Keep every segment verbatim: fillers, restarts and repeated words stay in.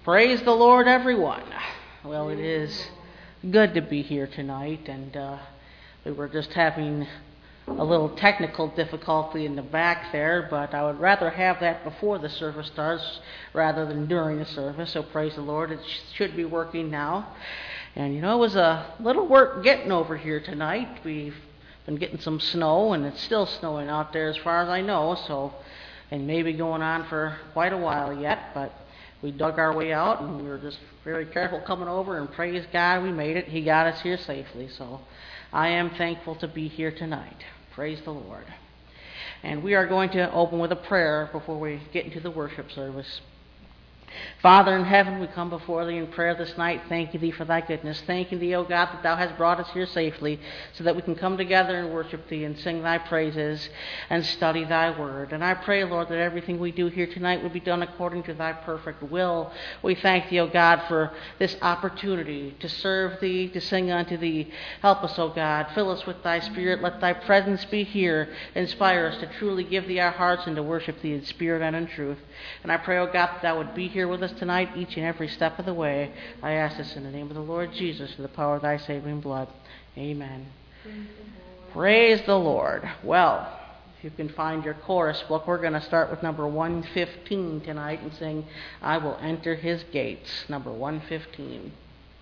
Praise the Lord, everyone. Well, it is good to be here tonight, and uh, we were just having a little technical difficulty in the back there, but I would rather have that before the service starts rather than during the service, so praise the Lord. It sh- should be working now. And you know, it was a little work getting over here tonight. We've been getting some snow, and it's still snowing out there as far as I know, so, and maybe going on for quite a while yet, but we dug our way out, and we were just very careful coming over, and praise God, we made it. He got us here safely, so I am thankful to be here tonight. Praise the Lord. And we are going to open with a prayer before we get into the worship service. Father in heaven, we come before thee in prayer this night, thanking thee for thy goodness. Thanking thee, O God, that thou hast brought us here safely so that we can come together and worship thee and sing thy praises and study thy word. And I pray, Lord, that everything we do here tonight will be done according to thy perfect will. We thank thee, O God, for this opportunity to serve thee, to sing unto thee. Help us, O God. Fill us with thy spirit. Let thy presence be here. Inspire us to truly give thee our hearts and to worship thee in spirit and in truth. And I pray, O God, that thou would be here with us tonight, each and every step of the way. I ask this in the name of the Lord Jesus, through the power of thy saving blood. Amen. Praise the, Praise the Lord. Well, if you can find your chorus book, we're going to start with number one fifteen tonight and sing, I Will Enter His Gates, number one fifteen.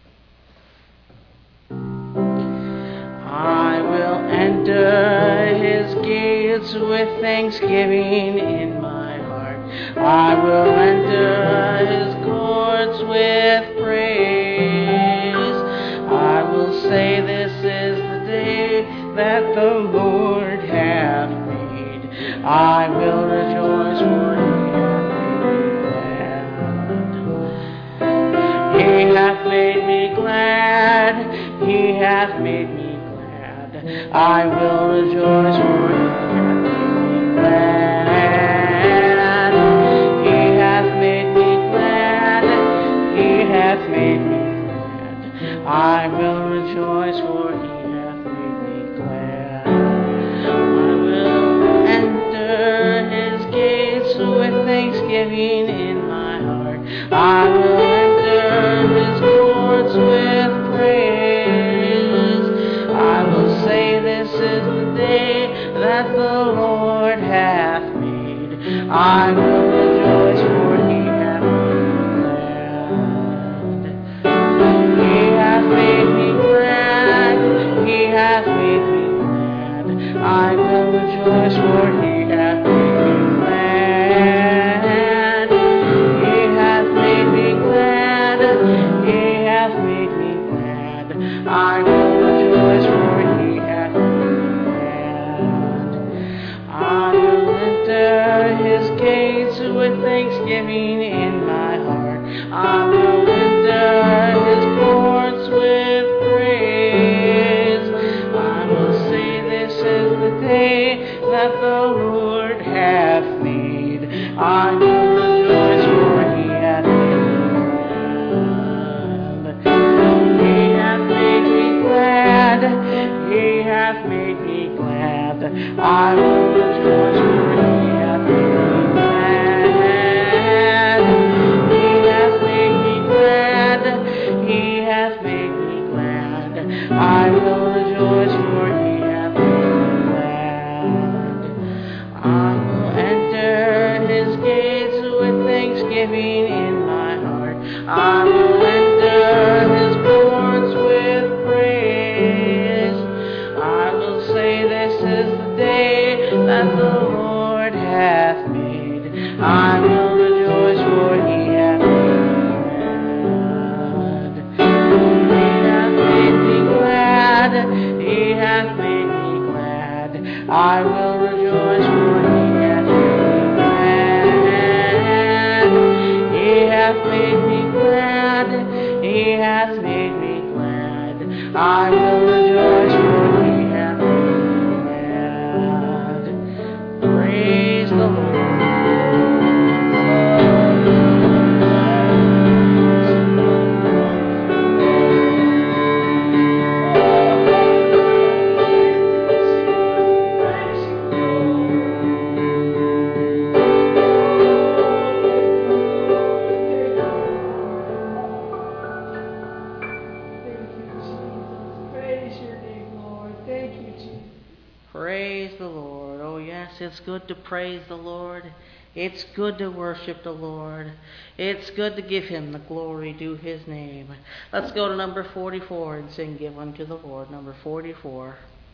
I will enter His gates with thanksgiving in my heart. I will enter His courts with praise. I will say this is the day that the Lord hath made. I will rejoice for He hath made me glad. He hath made me glad. I will rejoice for He hath made me glad. Hath made me glad. I will rejoice, for He hath made me glad. I will enter His gates with thanksgiving in my heart. I will enter His courts with praise. I will say this is the day that the Lord hath made. I will rejoice, for He hath made me I will rejoice, for He hath made me glad. He hath made me glad. He hath made me glad. I will rejoice, for He hath made me glad. I will enter His gates with thanksgiving in my heart. I will enter His courts with praise. I will say this is the day that the Lord hath made. I will rejoice, for He hath made me glad. He hath made me glad. He hath made me glad. I will rejoice, for He hath made me glad. He hath made me glad. He hath made me glad. I will rejoice, for He hath made me glad. I will enter His gates with thanksgiving in my heart. I will enter His courts with praise. I will say this is the day that the Lord hath made. I will rejoice, for He hath made me glad. He hath made me glad. He hath made me glad. I will rejoice, for He hath made me glad. He hath made me glad. He hath made me glad. I will rejoice, for He hath made me glad. Praise the Lord. Praise the Lord. Oh, yes, it's good to praise the Lord. It's good to worship the Lord. It's good to give him the glory due his name. Let's go to number forty-four and sing Give Unto the Lord. Number forty-four.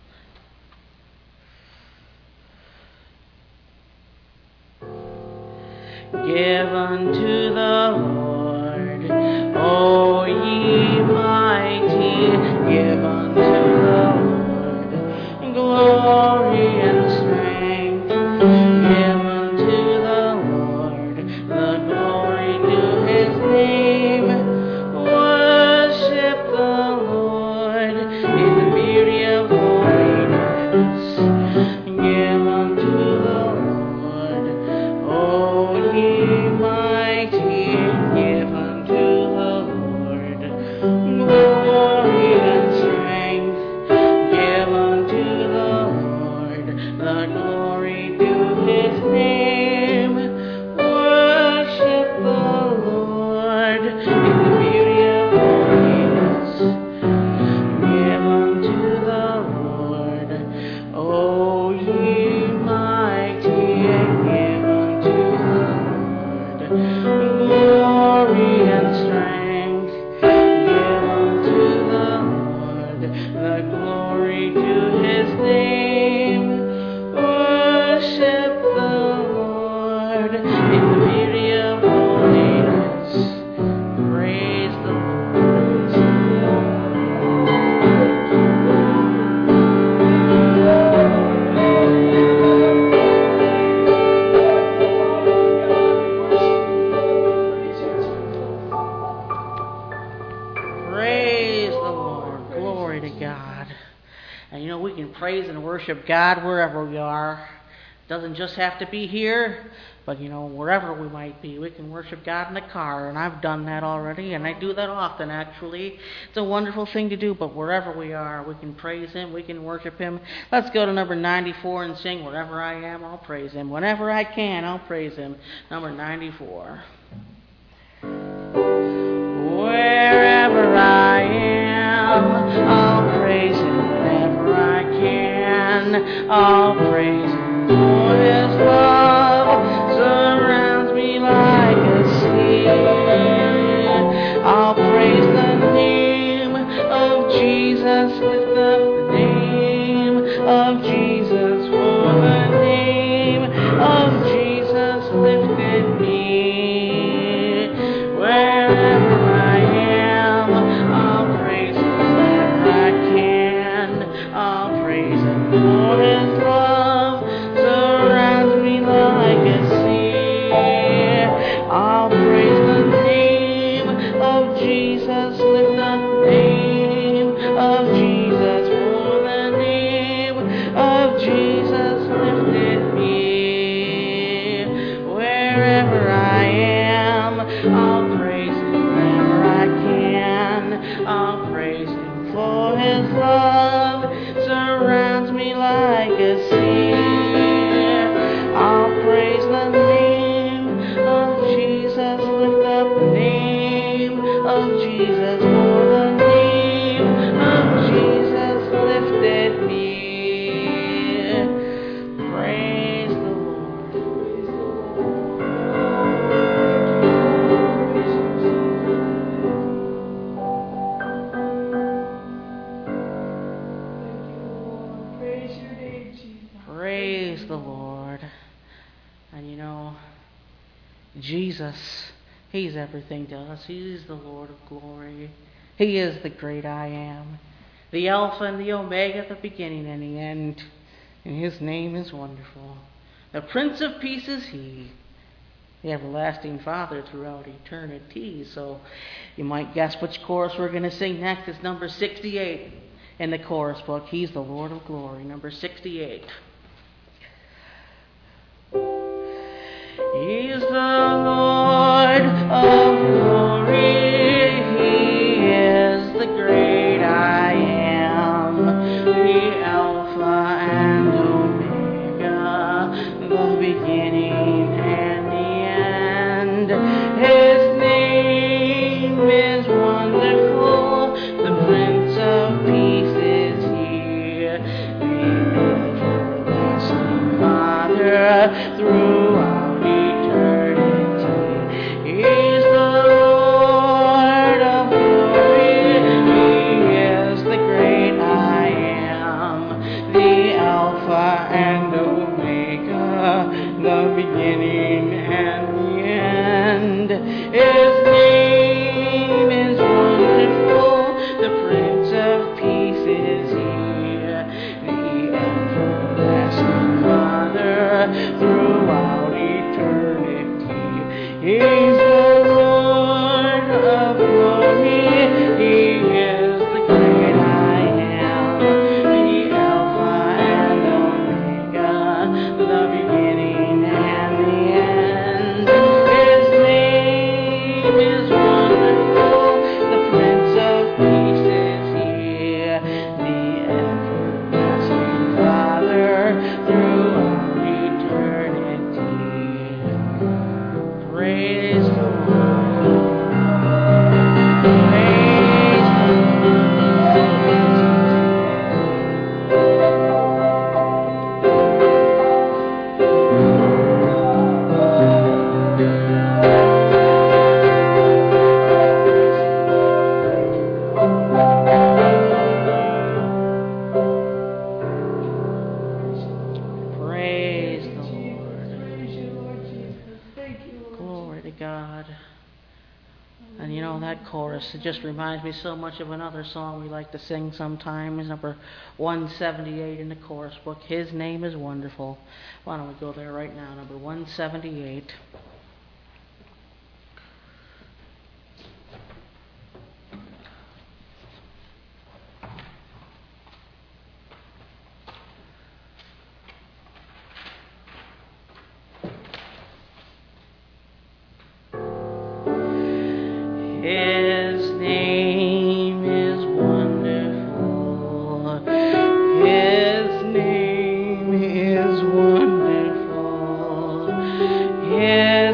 Give unto the Lord, O ye mighty, give unto the Lord glory and strength. Give unto the Lord the glory due his name. Worship the Lord in the beauty of holiness. Give unto the Lord, O ye mighty, give unto the Lord glory and strength. Give unto the Lord the glory due his name. Worship the Lord in the beauty of holiness. Give unto the Lord, O ye mighty, give unto the Lord glory and strength. Give unto the Lord the glory due his name. Worship the Lord in the beauty of holiness. Praise the Lord. Praise the Lord. Glory to God. And you know, we can praise and worship God wherever we are. It doesn't just have to be here, but you know, wherever we might be, we can worship God in the car. And I've done that already, and I do that often, actually. It's a wonderful thing to do, but wherever we are, we can praise him, we can worship him. Let's go to number ninety-four and sing, Wherever I Am, I'll Praise Him. Whenever I can, I'll praise him. Number ninety-four. Wherever I am, I'll praise him. Whenever I can, I'll praise him. For his love surrounds me like a sea. I'll praise the name of Jesus. Lift up the name of Jesus. For the name of Jesus lifted me. Wherever I am, I'll praise him. Whenever I can, I'll praise him. For his love surrounds me like a sea. I'll praise the name of Jesus. Lift up the name of Jesus. For the name of Jesus lifted me. Wherever I am, I'll praise him. Whenever I can, I'll praise him. For his love surrounds me like a sea. I'll praise the name of Jesus. Lift up the name of Jesus. For the name of Jesus lifted me. Praise the Praise the Lord. And you know, Jesus, he's everything to us. He's the Lord of glory. He is the great I am, the Alpha and the Omega, the beginning and the end. And his name is wonderful. The Prince of Peace is he, the everlasting Father throughout eternity. So you might guess which chorus we're going to sing next. It's number sixty-eight in the chorus book. He's the Lord of glory. Number sixty-eight. He's the Lord of glory. He is the great I am, the Alpha and Omega, the beginning and the end. His name is wonderful. The Prince of Peace is here. We lift know, that chorus, it just reminds me so much of another song we like to sing sometimes, number one seventy-eight in the chorus book, His Name is Wonderful. Why don't we go there right now, number one seventy-eight. His name is wonderful. His name is wonderful. His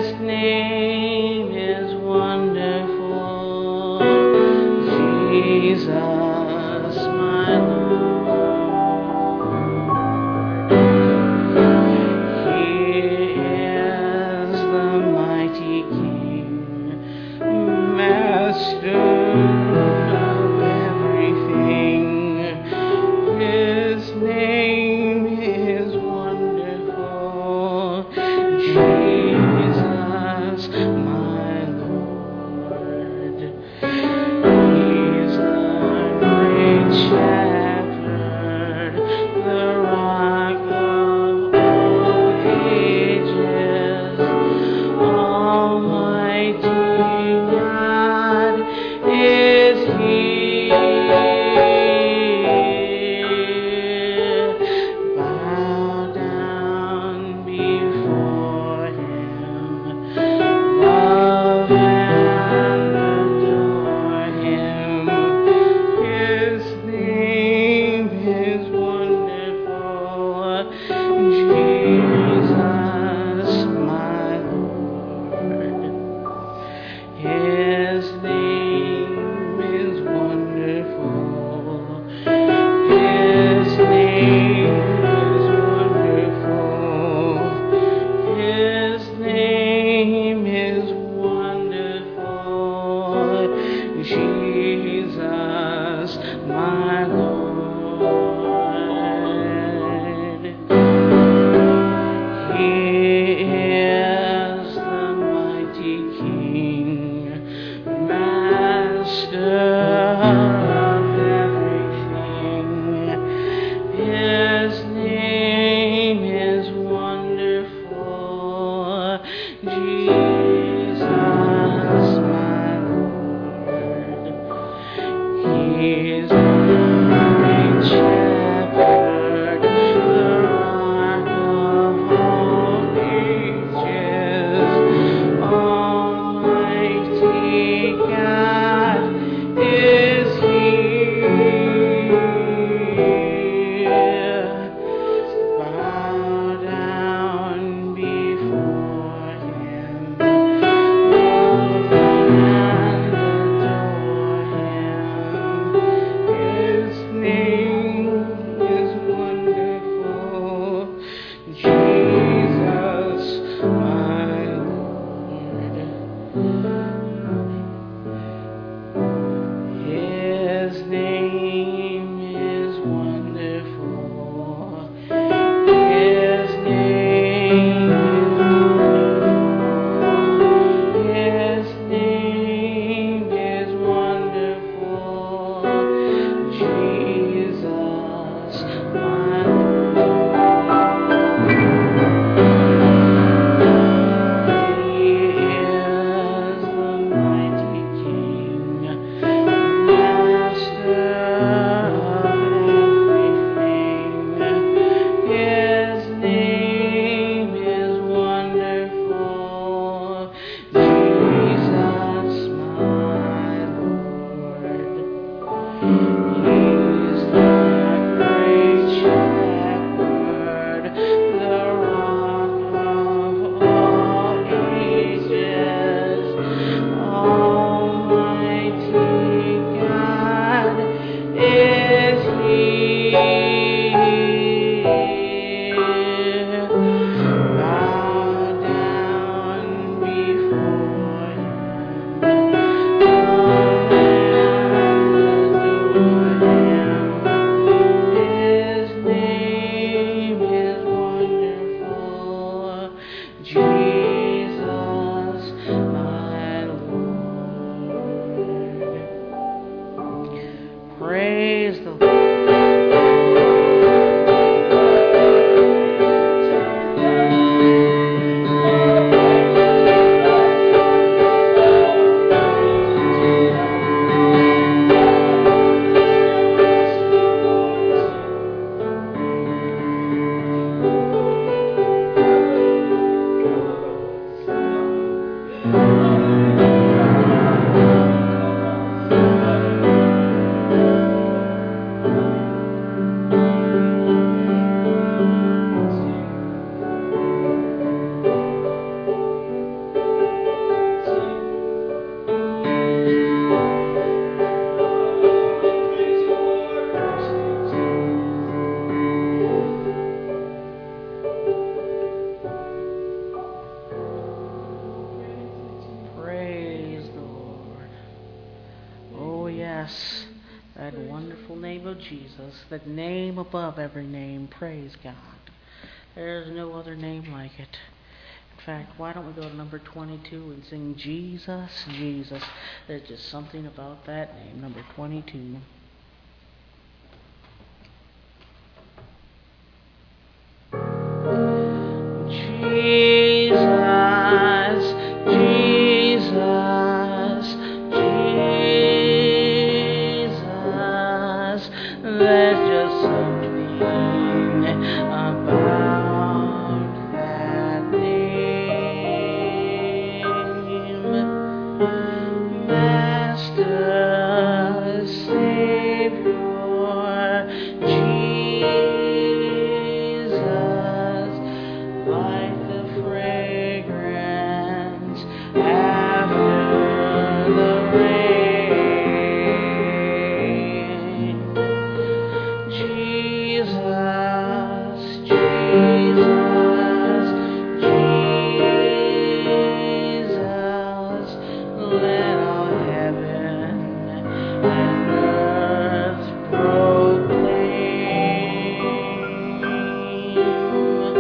Jesus, the name above every name. Praise God. There's no other name like it. In fact, why don't we go to number twenty-two and sing Jesus, Jesus. There's just something about that name, number twenty-two. Jesus, Jesus, Jesus, there's just something about that name. Master, Savior, Jesus, like the fragrance after the rain. Jesus, Jesus, Jesus, let all heaven and earth proclaim.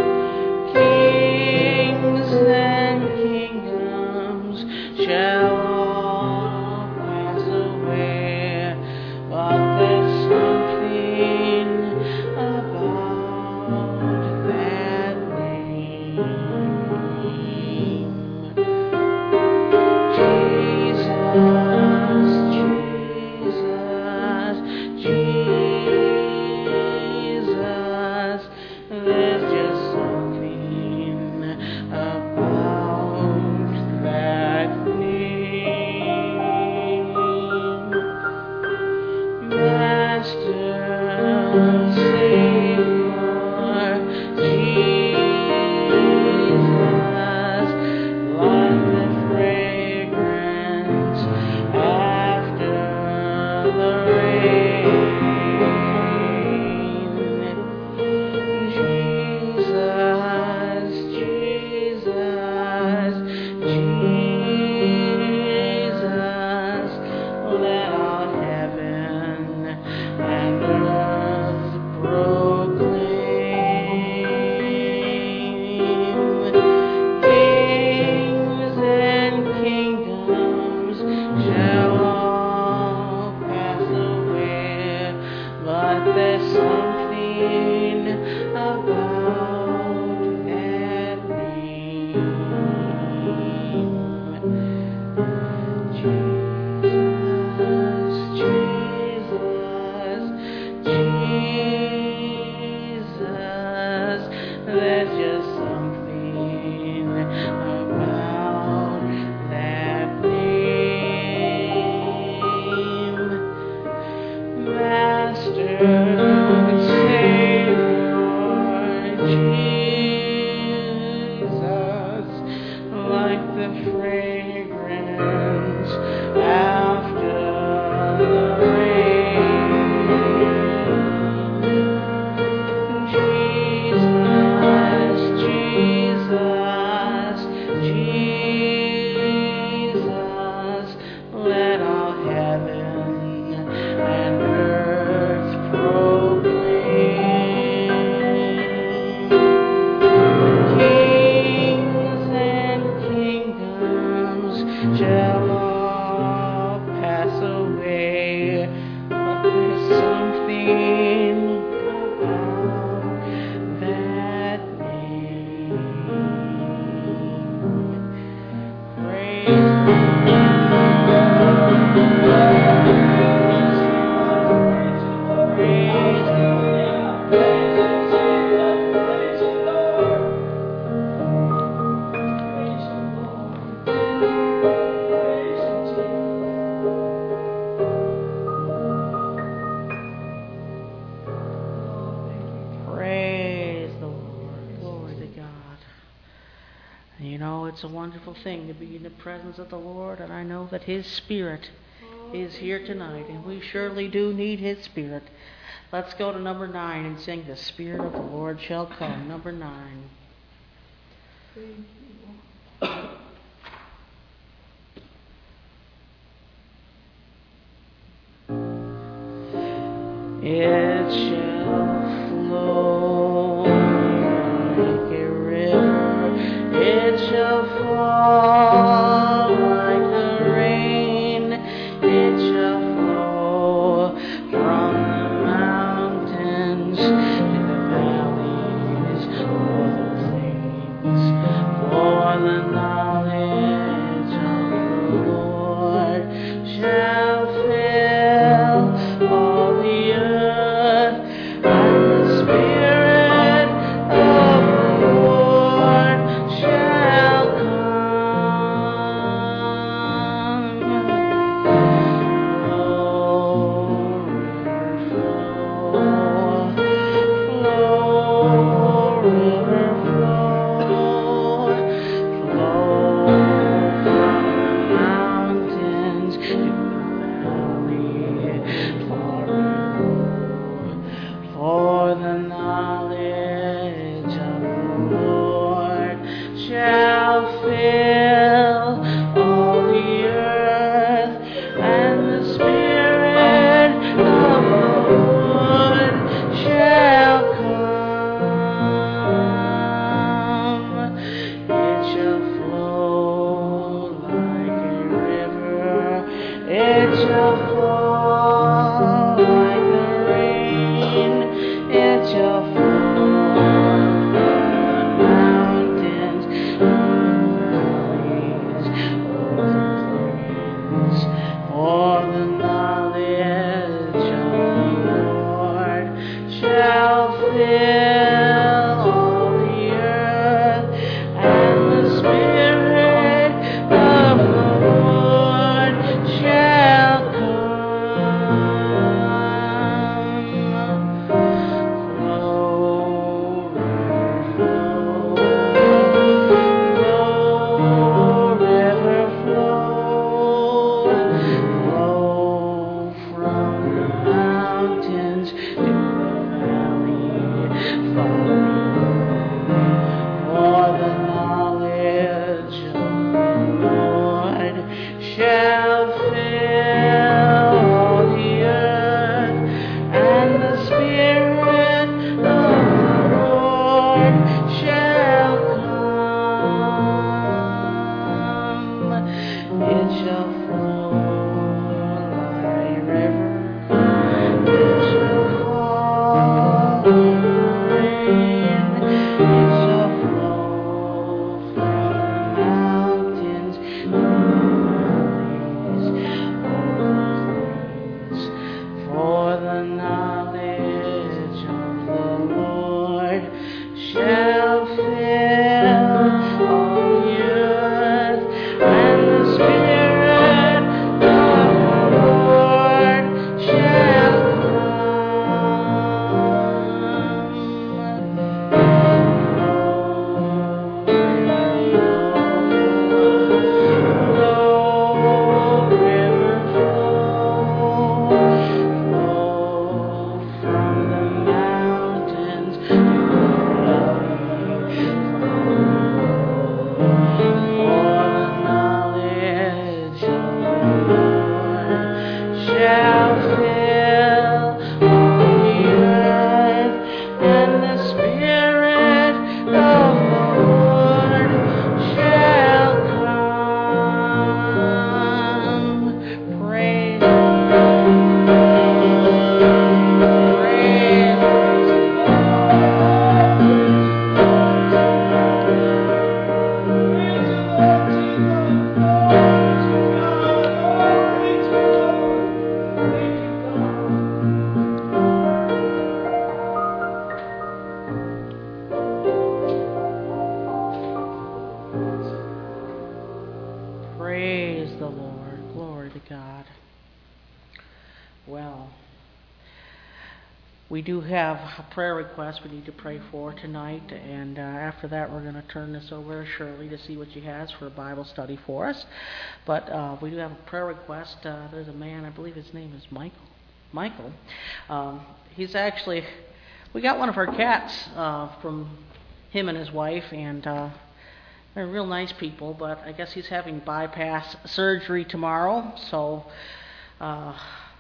Kings and kingdoms shall all pass away, but there's something about that name. Jesus, Jesus, Jesus, there's just something about that name. Master, Savior, Jesus, like the fragrance after the rain. Jesus, Jesus, Jesus, let all heaven and earth proclaim. Kings and kingdoms shall all pass away, but there's something about that name. Jesus, Jesus, Jesus, there's just something about that name. Master, Savior, Jesus, like the fragrance after the rain. Jesus, Jesus, Jesus, let all heaven and earth proclaim. Kings and kingdoms shall all pass away, but there's something about that name. Praise Praise the Lord. Glory to God. You know, it's a wonderful thing to be in the presence of the Lord, and I know that His Spirit is here tonight, and we surely do need His Spirit. Let's go to number nine and sing The Spirit of the Lord Shall Come. Number nine. It's We do have a prayer request we need to pray for tonight, and uh, after that we're going to turn this over to Shirley to see what she has for a Bible study for us. But uh, we do have a prayer request. Uh, there's a man, I believe his name is Michael. Michael. Um, he's actually, we got one of our cats uh, from him and his wife, and uh, they're real nice people, but I guess he's having bypass surgery tomorrow, so uh,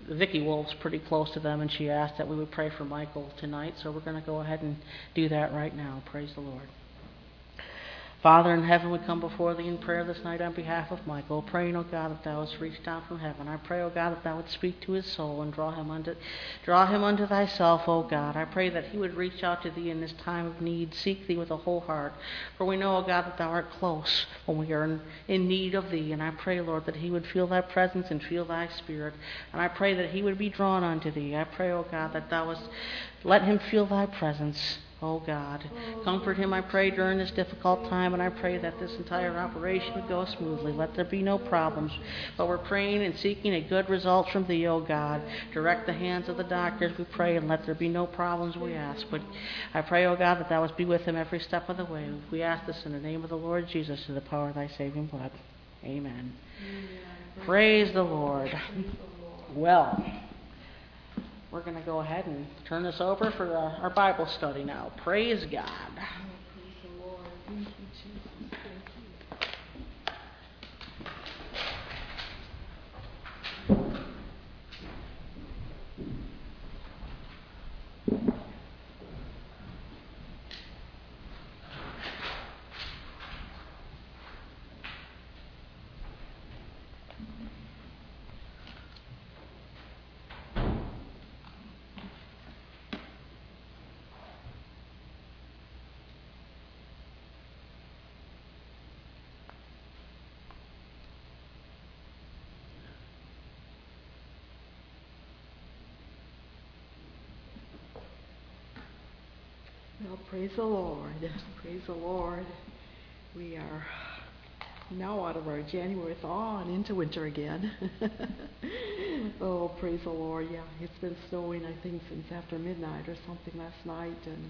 Vicky Wolf's pretty close to them, and she asked that we would pray for Michael tonight, so we're going to go ahead and do that right now. Praise the Lord. Father in heaven, we come before thee in prayer this night on behalf of Michael, praying, O God, that thou hast reached down from heaven. I pray, O God, that thou would speak to his soul and draw him unto, draw him unto thyself, O God. I pray that he would reach out to thee in this time of need, seek thee with a whole heart. For we know, O God, that thou art close when we are in, in need of thee. And I pray, Lord, that he would feel thy presence and feel thy spirit. And I pray that he would be drawn unto thee. I pray, O God, that thou wouldst let him feel thy presence. Oh God, comfort him, I pray, during this difficult time, and I pray that this entire operation would go smoothly. Let there be no problems. But we're praying and seeking a good result from thee, O God. Direct the hands of the doctors, we pray, and let there be no problems, we ask. But I pray, O God, that thou wouldst be with him every step of the way. We ask this in the name of the Lord Jesus, to the power of thy saving blood. Amen. Amen. Praise the Lord. Well, we're going to go ahead and turn this over for the, our Bible study now. Praise God. Oh, praise the Lord. Thank you, Jesus. Thank you. Well, praise the Lord. Praise the Lord. We are now out of our January thaw and into winter again. Oh, praise the Lord. Yeah, it's been snowing, I think, since after midnight or something last night, and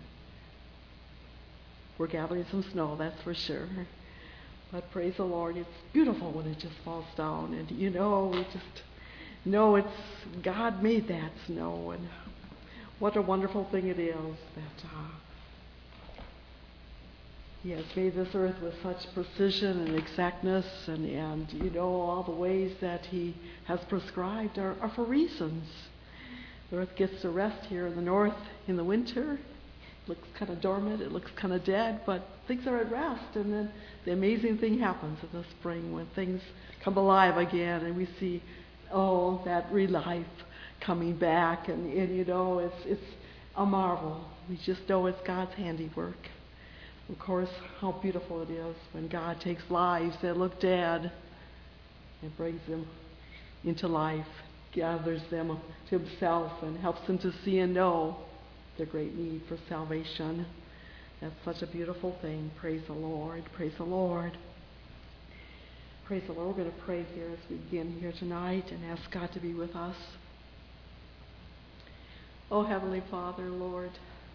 we're gathering some snow, that's for sure. But praise the Lord, it's beautiful when it just falls down, and you know, we just know it's God made that snow, and what a wonderful thing it is that uh, He has made this earth with such precision and exactness, and, and you know, all the ways that He has prescribed are, are for reasons. The earth gets to rest here in the north in the winter. It looks kind of dormant, it looks kind of dead, but things are at rest, and then the amazing thing happens in the spring when things come alive again, and we see, oh, that re-life coming back, and, and you know, it's it's a marvel. We just know it's God's handiwork. Of course, how beautiful it is when God takes lives that look dead and brings them into life, gathers them to Himself, and helps them to see and know their great need for salvation. That's such a beautiful thing. Praise the Lord. Praise the Lord. Praise the Lord. We're going to pray here as we begin here tonight and ask God to be with us. Oh, Heavenly Father, Lord,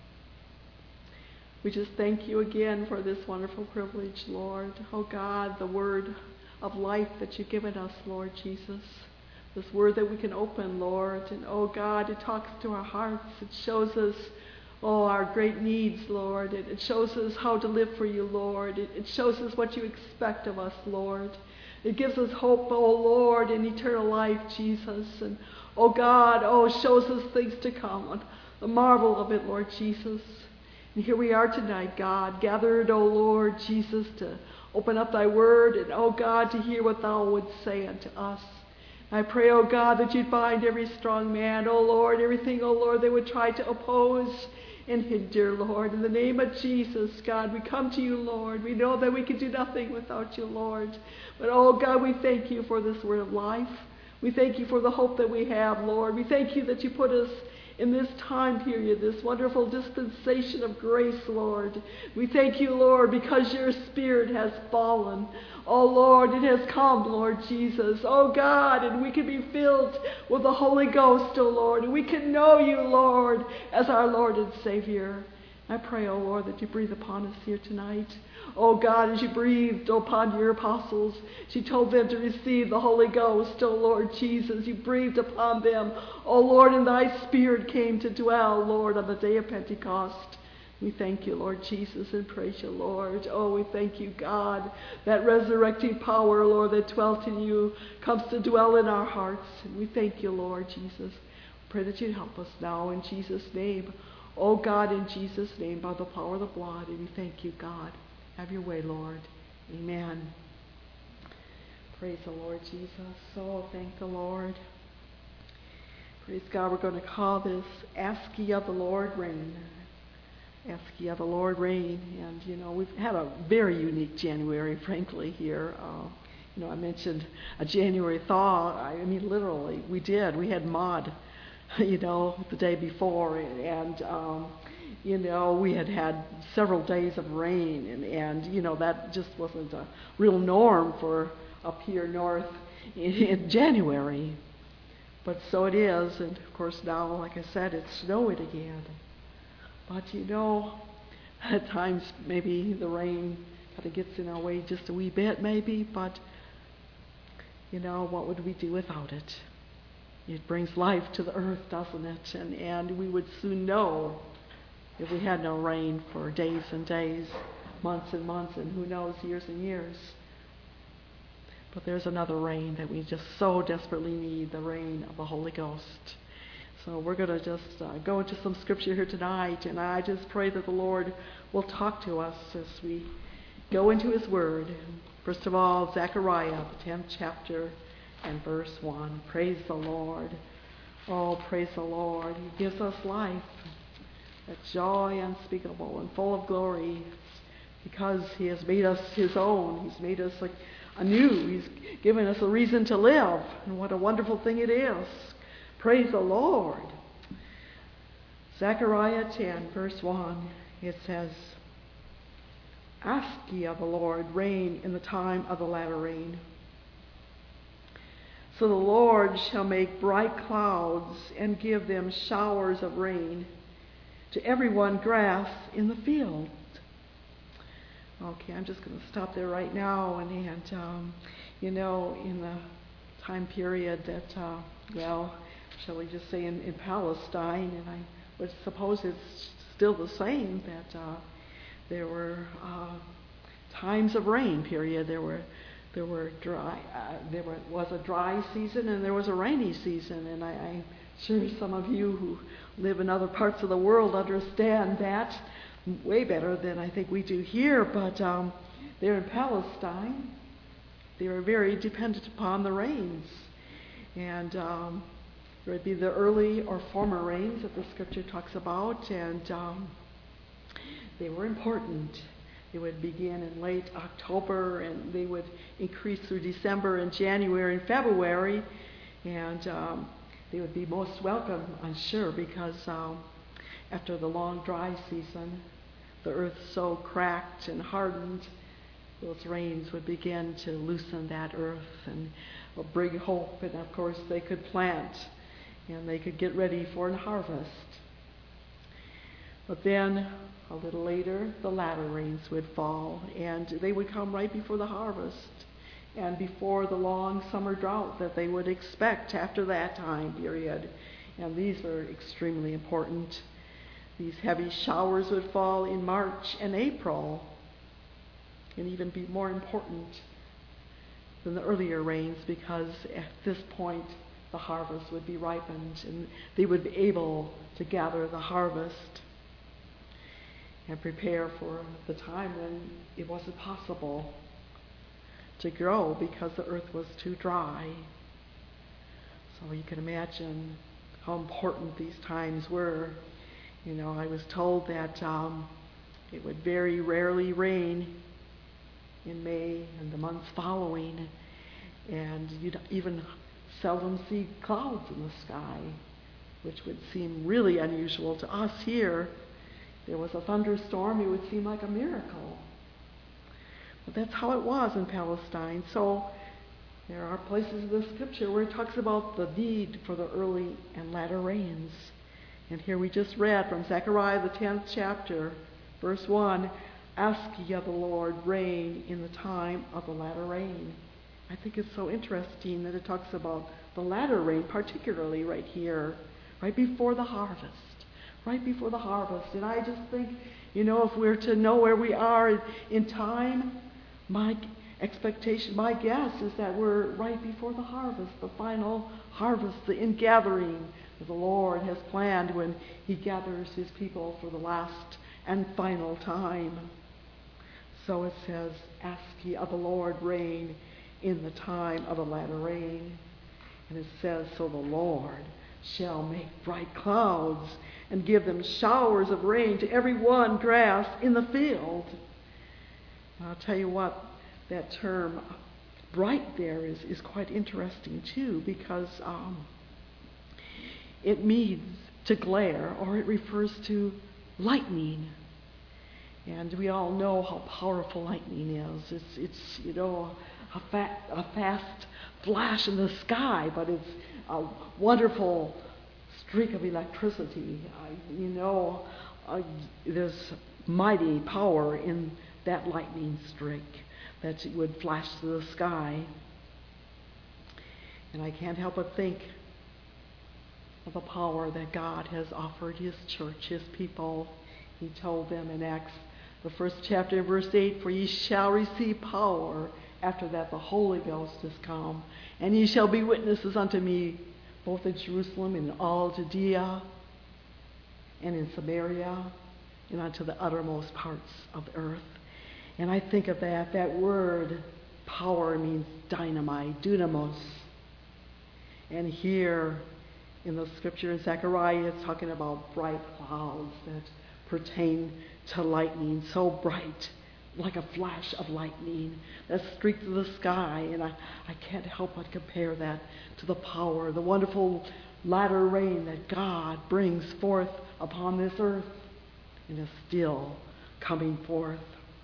we just thank you again for this wonderful privilege, Lord. Oh, God, the word of life that you've given us, Lord Jesus. This word that we can open, Lord. And, oh, God, it talks to our hearts. It shows us, oh, our great needs, Lord. It, it shows us how to live for you, Lord. It, it shows us what you expect of us, Lord. It gives us hope, oh, Lord, in eternal life, Jesus. And, oh, God, oh, it shows us things to come. The marvel of it, Lord Jesus. And here we are tonight, God, gathered, oh, Lord Jesus, to open up thy word and, oh, God, to hear what thou wouldst say unto us. I pray, oh God, that you'd bind every strong man, oh Lord, everything, oh Lord, they would try to oppose and hinder, Lord. In the name of Jesus, God, we come to you, Lord. We know that we can do nothing without you, Lord. But, oh God, we thank you for this word of life. We thank you for the hope that we have, Lord. We thank you that you put us in this time period, this wonderful dispensation of grace, Lord. We thank you, Lord, because your Spirit has fallen. Oh, Lord, it has come, Lord Jesus. Oh, God, and we can be filled with the Holy Ghost, oh, Lord, and we can know you, Lord, as our Lord and Savior. I pray, oh, Lord, that you breathe upon us here tonight. Oh, God, as you breathed upon your apostles, you told them to receive the Holy Ghost, oh, Lord Jesus. You breathed upon them, oh, Lord, and thy Spirit came to dwell, Lord, on the day of Pentecost. We thank you, Lord Jesus, and praise you, Lord. Oh, we thank you, God, that resurrecting power, Lord, that dwelt in you comes to dwell in our hearts. And we thank you, Lord Jesus. Pray that you'd help us now in Jesus' name. Oh, God, in Jesus' name, by the power of the blood. And we thank you, God. Have your way, Lord. Amen. Praise the Lord Jesus. Oh, thank the Lord. Praise God. We're going to call this Ask Ye of the Lord Rain. Ask Ye of the Lord Rain. And, you know, we've had a very unique January, frankly, here. Uh, you know, I mentioned a January thaw. I mean, literally, we did. We had mud, you know, the day before. And, um, you know, we had had several days of rain. And, and, you know, that just wasn't a real norm for up here north in, in January. But so it is. And, of course, now, like I said, it's snowing again. But, you know, at times maybe the rain kind of gets in our way just a wee bit maybe, but, you know, what would we do without it? It brings life to the earth, doesn't it? And, and we would soon know if we had no rain for days and days, months and months, and who knows, years and years. But there's another rain that we just so desperately need, the rain of the Holy Ghost. So we're going to just uh, go into some scripture here tonight, and I just pray that the Lord will talk to us as we go into His Word. First of all, Zechariah, the tenth chapter, and verse one. Praise the Lord. Oh, praise the Lord. He gives us life, that joy unspeakable and full of glory, because He has made us His own. He's made us like anew. He's given us a reason to live, and what a wonderful thing it is. Praise the Lord. Zechariah ten, verse one, it says, Ask ye of the Lord rain in the time of the latter rain. So the Lord shall make bright clouds and give them showers of rain, to everyone grass in the field. Okay, I'm just going to stop there right now. And, and um, you know, in the time period that, uh, well, shall we just say in, in Palestine, and I would suppose it's still the same, that uh, there were uh, times of rain period. There were there were dry uh, there were, was a dry season and there was a rainy season, and I, I'm sure some of you who live in other parts of the world understand that way better than I think we do here. But um, there in Palestine, they were very dependent upon the rains, and um, there would be the early or former rains that the scripture talks about, and um, they were important. They would begin in late October, and they would increase through December and January and February, and um, they would be most welcome, I'm sure, because um, after the long dry season, the earth so cracked and hardened, those rains would begin to loosen that earth and bring hope, and of course they could plant and they could get ready for a harvest. But then, a little later, the latter rains would fall, and they would come right before the harvest and before the long summer drought that they would expect after that time period. And these were extremely important. These heavy showers would fall in March and April, and even be more important than the earlier rains, because at this point the harvest would be ripened and they would be able to gather the harvest and prepare for the time when it wasn't possible to grow because the earth was too dry. So you can imagine how important these times were. You know, I was told that um, it would very rarely rain in May and the months following, and you'd even seldom see clouds in the sky, which would seem really unusual to us here. There was a thunderstorm, it would seem like a miracle. But that's how it was in Palestine. So there are places in the scripture where it talks about the need for the early and latter rains. And here we just read from Zechariah, the tenth chapter, verse one, Ask ye of the Lord rain in the time of the latter rain. I think it's so interesting that it talks about the latter rain, particularly right here, right before the harvest, right before the harvest. And I just think, you know, if we're to know where we are in time, my expectation, my guess is that we're right before the harvest, the final harvest, the ingathering that the Lord has planned when he gathers his people for the last and final time. So it says, ask ye of the Lord rain in the time of the latter rain. And it says, so the Lord shall make bright clouds and give them showers of rain to every one grass in the field. And I'll tell you what, that term bright there is, is quite interesting too, because um, it means to glare, or it refers to lightning. And we all know how powerful lightning is. It's, it's you know, a, fa- a fast flash in the sky, but it's a wonderful streak of electricity. Uh, you know, uh, there's mighty power in that lightning streak that would flash through the sky. And I can't help but think of the power that God has offered his church, his people. He told them in Acts, the first chapter, verse eight, for ye shall receive power. After that the Holy Ghost is come, and ye shall be witnesses unto me, both in Jerusalem and in all Judea and in Samaria and unto the uttermost parts of the earth. And I think of that, that word power means dynamite, dunamos. And here in the scripture in Zechariah, it's talking about bright clouds that pertain to lightning, so bright, like a flash of lightning that streaked through the sky. And I, I can't help but compare that to the power, the wonderful latter rain that God brings forth upon this earth and is still coming forth.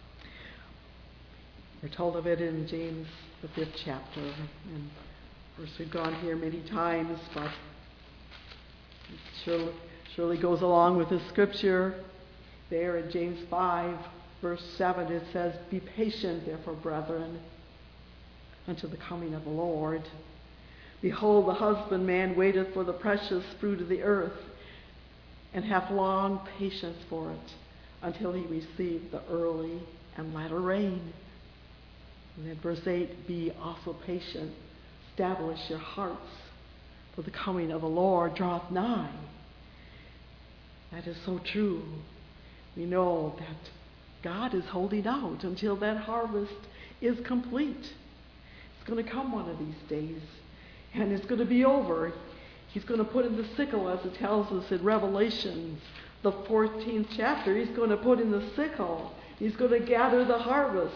We're told of it in James, the fifth chapter. And of course, we've gone here many times, but it surely, surely goes along with the scripture. There in James five, verse seven, it says, be patient, therefore, brethren, unto the coming of the Lord. Behold, the husbandman waiteth for the precious fruit of the earth, and hath long patience for it, until he receive the early and latter rain. And then verse eight, be also patient, establish your hearts, for the coming of the Lord draweth nigh. That is so true. We know that God is holding out until that harvest is complete. It's going to come one of these days, and it's going to be over. He's going to put in the sickle, as it tells us in Revelation, the fourteenth chapter. He's going to put in the sickle. He's going to gather the harvest.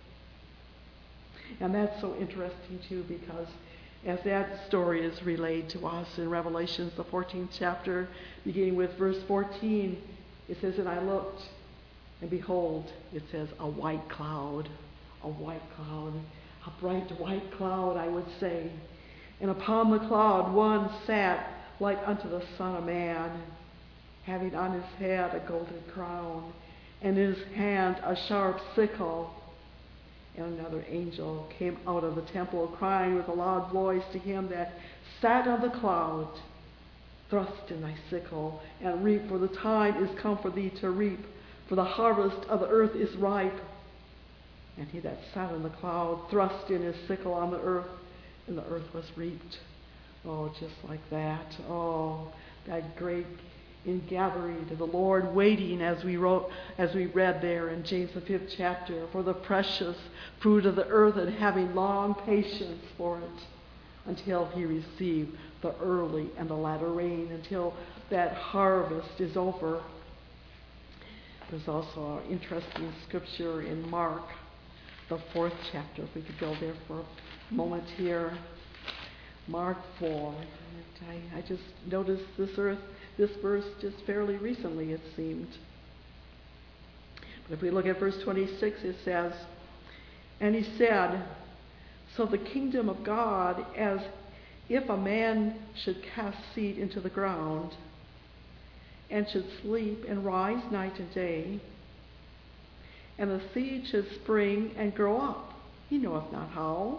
And that's so interesting, too, because as that story is relayed to us in Revelation, the fourteenth chapter, beginning with verse fourteen, it says, and I looked, and behold, it says, a white cloud, a white cloud, a bright white cloud, I would say. And upon the cloud one sat like unto the Son of Man, having on his head a golden crown, and in his hand a sharp sickle. And another angel came out of the temple, crying with a loud voice to him that sat on the cloud, thrust in thy sickle, and reap, for the time is come for thee to reap, for the harvest of the earth is ripe. And he that sat on the cloud thrust in his sickle on the earth, and the earth was reaped. Oh, just like that. Oh, that great ingathering to the Lord, waiting, as we wrote, as we read there in James the fifth chapter, for the precious fruit of the earth, and having long patience for it, until he receive the early and the latter rain, until that harvest is over. There's also an interesting scripture in Mark, the fourth chapter, if we could go there for a moment here. Mark four. And I, I just noticed this earth, this verse just fairly recently, it seemed. But if we look at verse twenty-six, it says, and he said, so the kingdom of God, as if a man should cast seed into the ground, and should sleep and rise night and day, and the seed should spring and grow up, he knoweth not how.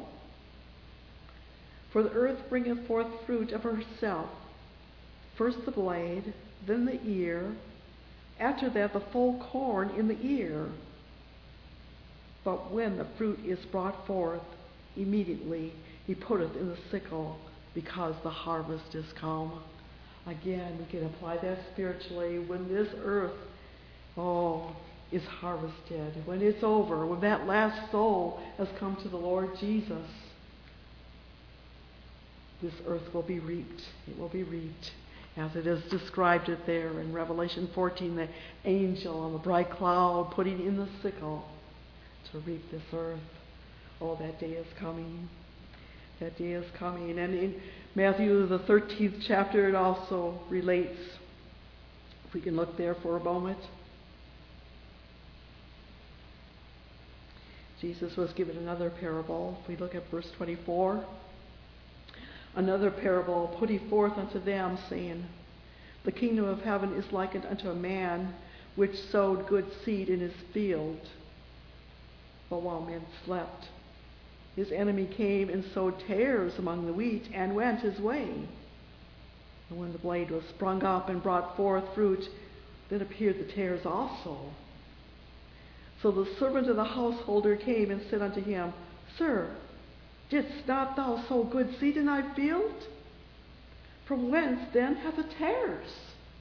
For the earth bringeth forth fruit of herself, first the blade, then the ear, after that the full corn in the ear. But when the fruit is brought forth, immediately he putteth in the sickle, because the harvest is come. Again, we can apply that spiritually. When this earth, oh, is harvested, when it's over, when that last soul has come to the Lord Jesus, this earth will be reaped. It will be reaped. As it is described it there in Revelation fourteen, the angel on the bright cloud putting in the sickle to reap this earth. Oh, that day is coming. That day is coming. And in Matthew, the thirteenth chapter, it also relates. If we can look there for a moment. Jesus was given another parable. If we look at verse twenty-four. Another parable put he forth unto them, saying, The kingdom of heaven is likened unto a man which sowed good seed in his field. But while men slept, his enemy came and sowed tares among the wheat, and went his way. And when the blade was sprung up and brought forth fruit, then appeared the tares also. So the servant of the householder came and said unto him, Sir, didst not thou sow good seed in thy field? From whence then have the tares?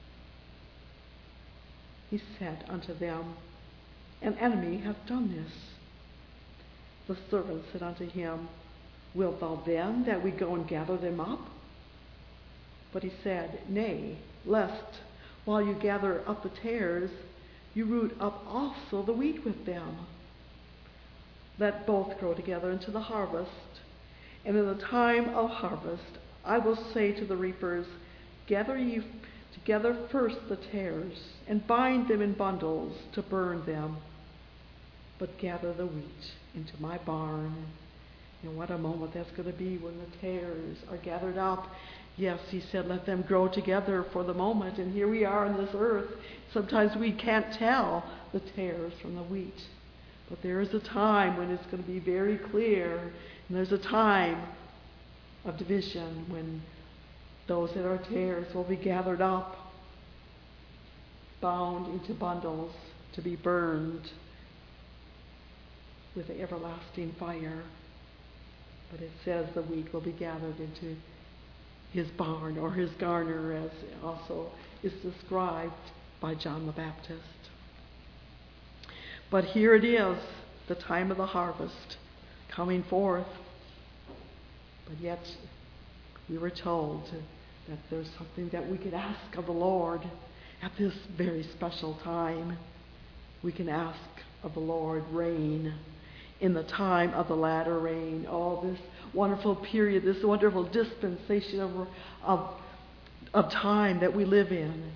He said unto them, An enemy hath done this. The servant said unto him, Wilt thou then that we go and gather them up? But he said, Nay, lest, while you gather up the tares, you root up also the wheat with them. Let both grow together into the harvest. And in the time of harvest, I will say to the reapers, Gather ye together first the tares, and bind them in bundles to burn them, but gather the wheat into my barn. And what a moment that's going to be when the tares are gathered up. Yes, he said, let them grow together for the moment. And here we are on this earth. Sometimes we can't tell the tares from the wheat. But there is a time when it's going to be very clear. And there's a time of division when those that are tares will be gathered up, bound into bundles to be burned with the everlasting fire. But it says the wheat will be gathered into his barn, or his garner, as also is described by John the Baptist. But here it is, the time of the harvest coming forth. But yet we were told that there's something that we could ask of the Lord at this very special time. We can ask of the Lord rain in the time of the latter rain. Oh, this wonderful period, this wonderful dispensation of, of, of time that we live in.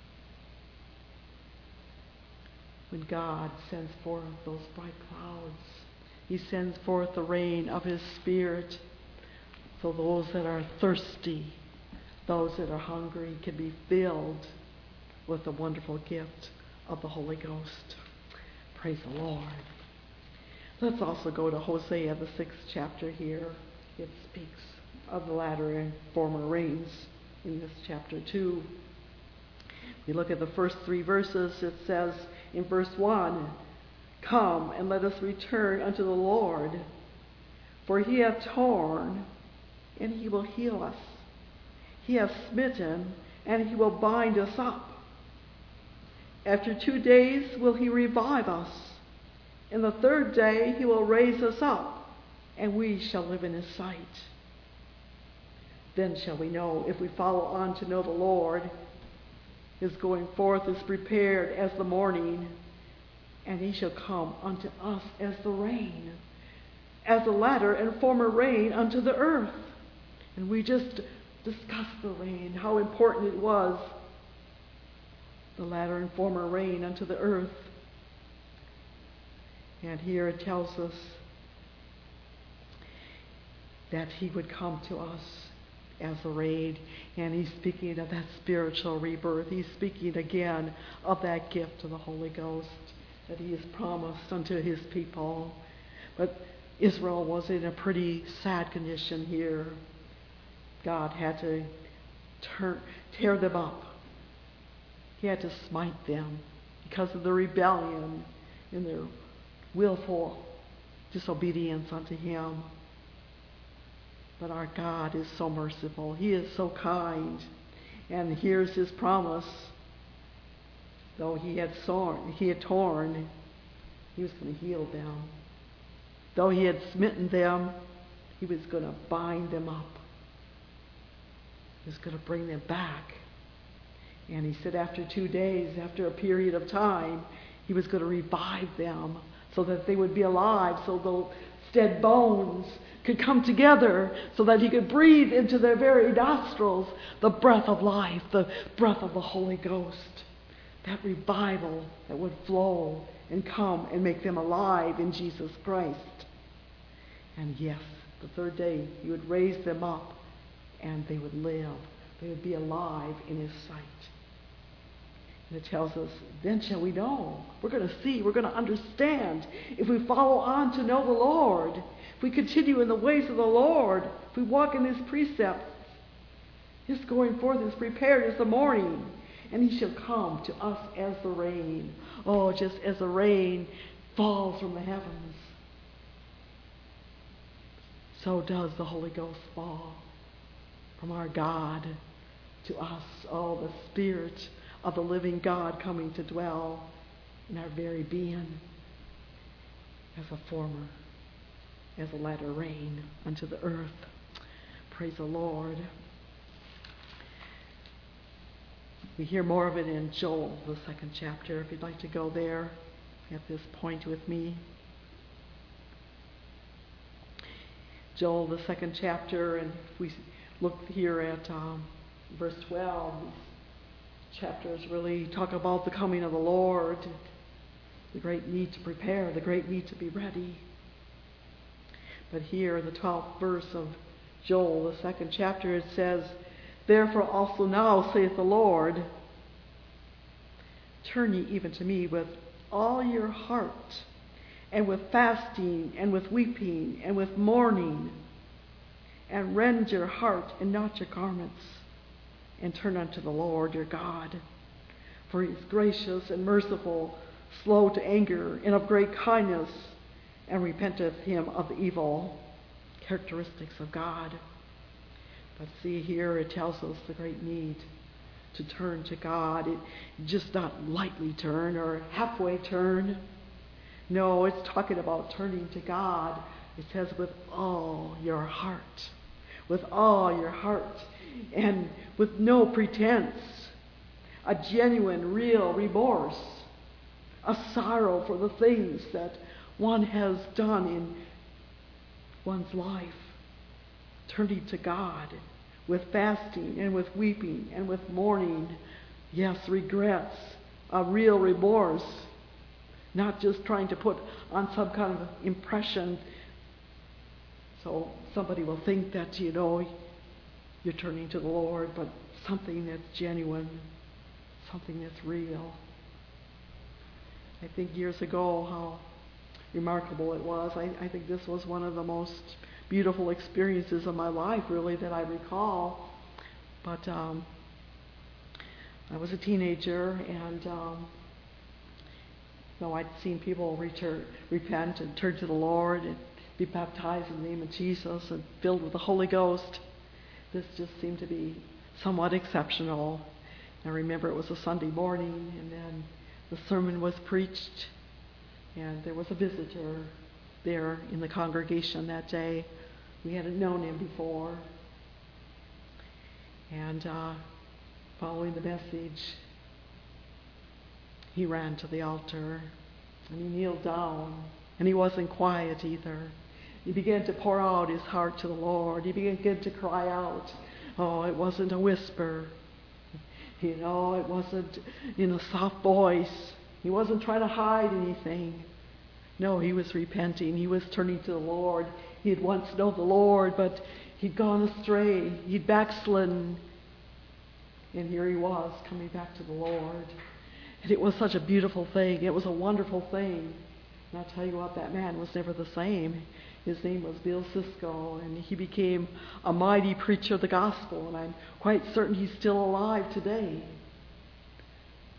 When God sends forth those bright clouds, he sends forth the rain of his Spirit, so those that are thirsty, those that are hungry, can be filled with the wonderful gift of the Holy Ghost. Praise the Lord. Let's also go to Hosea, the sixth chapter here. It speaks of the latter and former rains in this chapter too. We look at the first three verses. It says in verse one, Come and let us return unto the Lord, for he hath torn, and he will heal us. He hath smitten, and he will bind us up. After two days will he revive us. In the third day he will raise us up, and we shall live in his sight. Then shall we know, if we follow on to know the Lord. His going forth is prepared as the morning, and he shall come unto us as the rain, as the latter and former rain unto the earth. And we just discussed the rain, how important it was, the latter and former rain unto the earth. And here it tells us that he would come to us as a rain. And he's speaking of that spiritual rebirth. He's speaking again of that gift of the Holy Ghost that he has promised unto his people. But Israel was in a pretty sad condition here. God had to turn, tear them up He had to smite them because of their rebellion and their willful disobedience unto Him. But our God is so merciful. He is so kind. And here's His promise. Though He had torn, He had torn, He was going to heal them. Though He had smitten them, He was going to bind them up. He was going to bring them back. And He said after two days, after a period of time, He was going to revive them so that they would be alive, so the dead bones could come together, so that He could breathe into their very nostrils the breath of life, the breath of the Holy Ghost. That revival that would flow and come and make them alive in Jesus Christ. And yes, the third day He would raise them up and they would live. They would be alive in His sight. And it tells us, then shall we know. We're going to see, we're going to understand. If we follow on to know the Lord, if we continue in the ways of the Lord, if we walk in His precepts, His going forth is prepared as the morning, and He shall come to us as the rain. Oh, just as the rain falls from the heavens, so does the Holy Ghost fall from our God to us. Oh, the Spirit of the living God coming to dwell in our very being as a former, as a latter rain unto the earth. Praise the Lord. We hear more of it in Joel, the second chapter. If you'd like to go there at this point with me. Joel, the second chapter, and if we look here at um, verse twelve, these chapters really talk about the coming of the Lord, the great need to prepare, the great need to be ready. But here in the twelfth verse of Joel, the second chapter, it says, therefore also now, saith the Lord, turn ye even to me with all your heart, and with fasting, and with weeping, and with mourning, and rend your heart and not your garments, and turn unto the Lord your God. For He is gracious and merciful, slow to anger, and of great kindness, and repenteth Him of the evil. Characteristics of God. But see here, it tells us the great need to turn to God. It just not lightly turn or halfway turn. No, it's talking about turning to God. It says with all your heart. With all your heart. And with no pretense. A genuine, real remorse. A sorrow for the things that one has done in one's life. Turning to God with fasting and with weeping and with mourning. Yes, regrets, a real remorse. Not just trying to put on some kind of impression so somebody will think that, you know, you're turning to the Lord, but something that's genuine, something that's real. I think years ago how remarkable it was. I, I think this was one of the most beautiful experiences of my life, really, that I recall. But um, I was a teenager, and um, though I'd seen people return, repent and turn to the Lord and be baptized in the name of Jesus and filled with the Holy Ghost, this just seemed to be somewhat exceptional. I remember it was a Sunday morning, and then the sermon was preached, and there was a visitor there in the congregation that day. We hadn't known him before. And uh, following the message, he ran to the altar and he kneeled down, and he wasn't quiet either. He began to pour out his heart to the Lord. He began to cry out. Oh, it wasn't a whisper. You know, it wasn't in a soft voice. He wasn't trying to hide anything. No, he was repenting. He was turning to the Lord. He had once known the Lord, but he'd gone astray. He'd backslidden. And here he was, coming back to the Lord. And it was such a beautiful thing. It was a wonderful thing. And I'll tell you what, that man was never the same. His name was Bill Cisco, and he became a mighty preacher of the gospel, and I'm quite certain he's still alive today.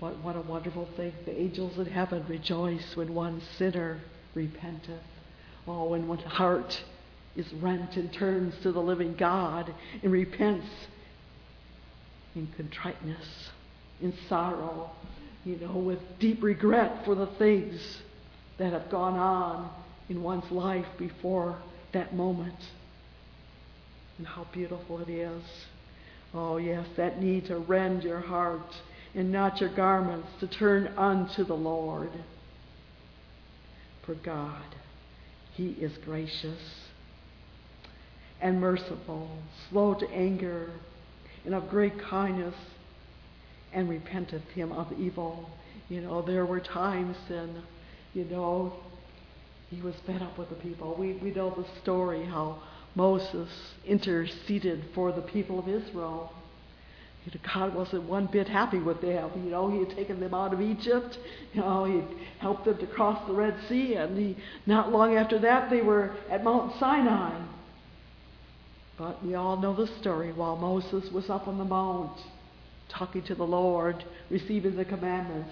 But what a wonderful thing. The angels in heaven rejoice when one sinner repenteth. Oh, when one heart is rent and turns to the living God and repents in contriteness, in sorrow, you know, with deep regret for the things that have gone on in one's life before that moment. And how beautiful it is. Oh, yes, that need to rend your heart and not your garments, to turn unto the Lord. For God, He is gracious and merciful, slow to anger, and of great kindness, and repenteth him of evil. You know, there were times then, you know, he was fed up with the people. We, we know the story how Moses interceded for the people of Israel. You know, God wasn't one bit happy with them. You know, He had taken them out of Egypt. You know, He had helped them to cross the Red Sea. And he, not long after that, they were at Mount Sinai. But we all know the story. While Moses was up on the mount, talking to the Lord, receiving the commandments,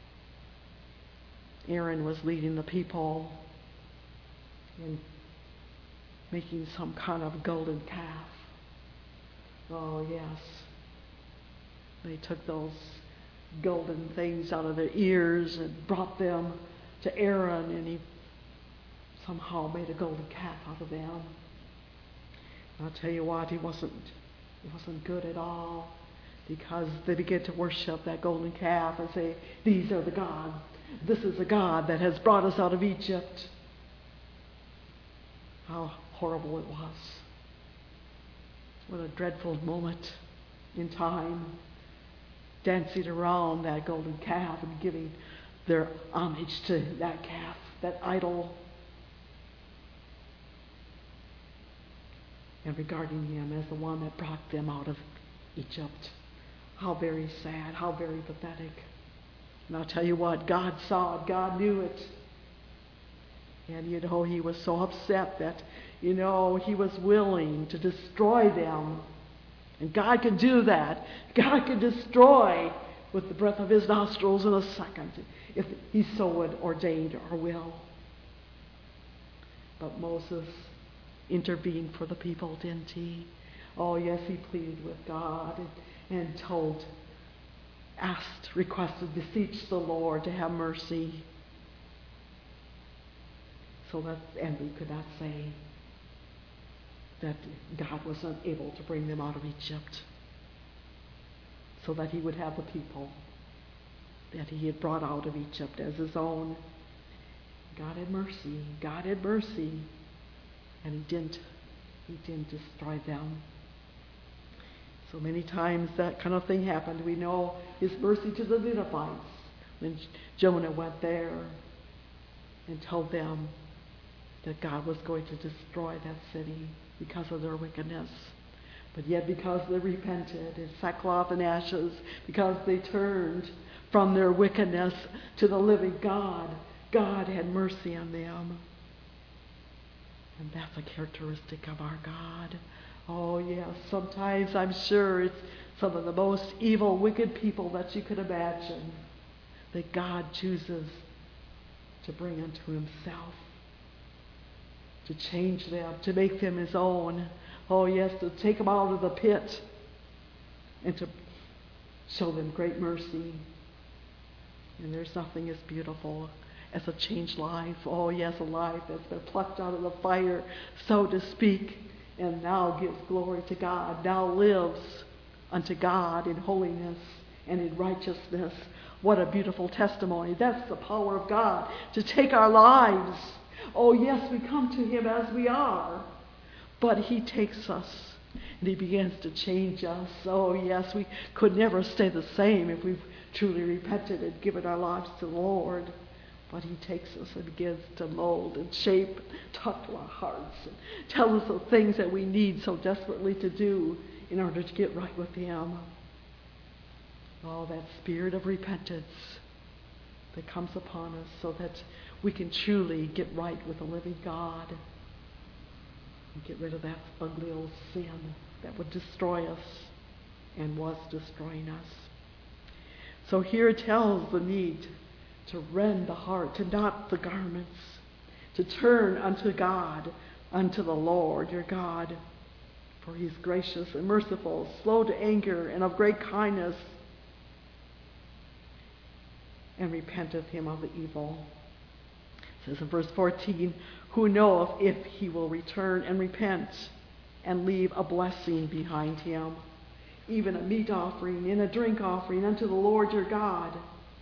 Aaron was leading the people in making some kind of golden calf. Oh, yes. They took those golden things out of their ears and brought them to Aaron, and he somehow made a golden calf out of them. I'll tell you what, he wasn't, he wasn't good at all, because they began to worship that golden calf and say, these are the gods. This is the God that has brought us out of Egypt. How horrible it was. What a dreadful moment in time, dancing around that golden calf and giving their homage to that calf, that idol, and regarding him as the one that brought them out of Egypt. How very sad, how very pathetic. And I'll tell you what, God saw it, God knew it. And you know, He was so upset that, you know, He was willing to destroy them. And God can do that. God can destroy with the breath of His nostrils in a second, if He so would ordain or will. But Moses intervened for the people, didn't he? Oh, yes, he pleaded with God and, and told, asked, requested, beseeched the Lord to have mercy. So that, and we could not say that God was unable to bring them out of Egypt, so that He would have the people that He had brought out of Egypt as His own. God had mercy. God had mercy. And He didn't. He didn't destroy them. So many times that kind of thing happened. We know His mercy to the Ninevites when Jonah went there and told them that God was going to destroy that city because of their wickedness. But yet because they repented in sackcloth and ashes, because they turned from their wickedness to the living God, God had mercy on them. And that's a characteristic of our God. Oh, yes, sometimes I'm sure it's some of the most evil, wicked people that you could imagine that God chooses to bring unto Himself, to change them, to make them His own. Oh, yes, to take them out of the pit and to show them great mercy. And there's nothing as beautiful as a changed life. Oh, yes, a life that's been plucked out of the fire, so to speak, and now gives glory to God, now lives unto God in holiness and in righteousness. What a beautiful testimony. That's the power of God, to take our lives. Oh, yes, we come to Him as we are, but He takes us and He begins to change us. Oh, yes, we could never stay the same if we've truly repented and given our lives to the Lord. But He takes us and begins to mold and shape, talk to our hearts, and tell us the things that we need so desperately to do in order to get right with Him. Oh, that spirit of repentance that comes upon us so that we can truly get right with the living God and get rid of that ugly old sin that would destroy us and was destroying us. So here it tells the need to rend the heart, to knot the garments, to turn unto God, unto the Lord your God. For he is gracious and merciful, slow to anger, and of great kindness, and repenteth him of the evil. It says in verse fourteen, who knoweth if he will return and repent and leave a blessing behind him, even a meat offering and a drink offering unto the Lord your God.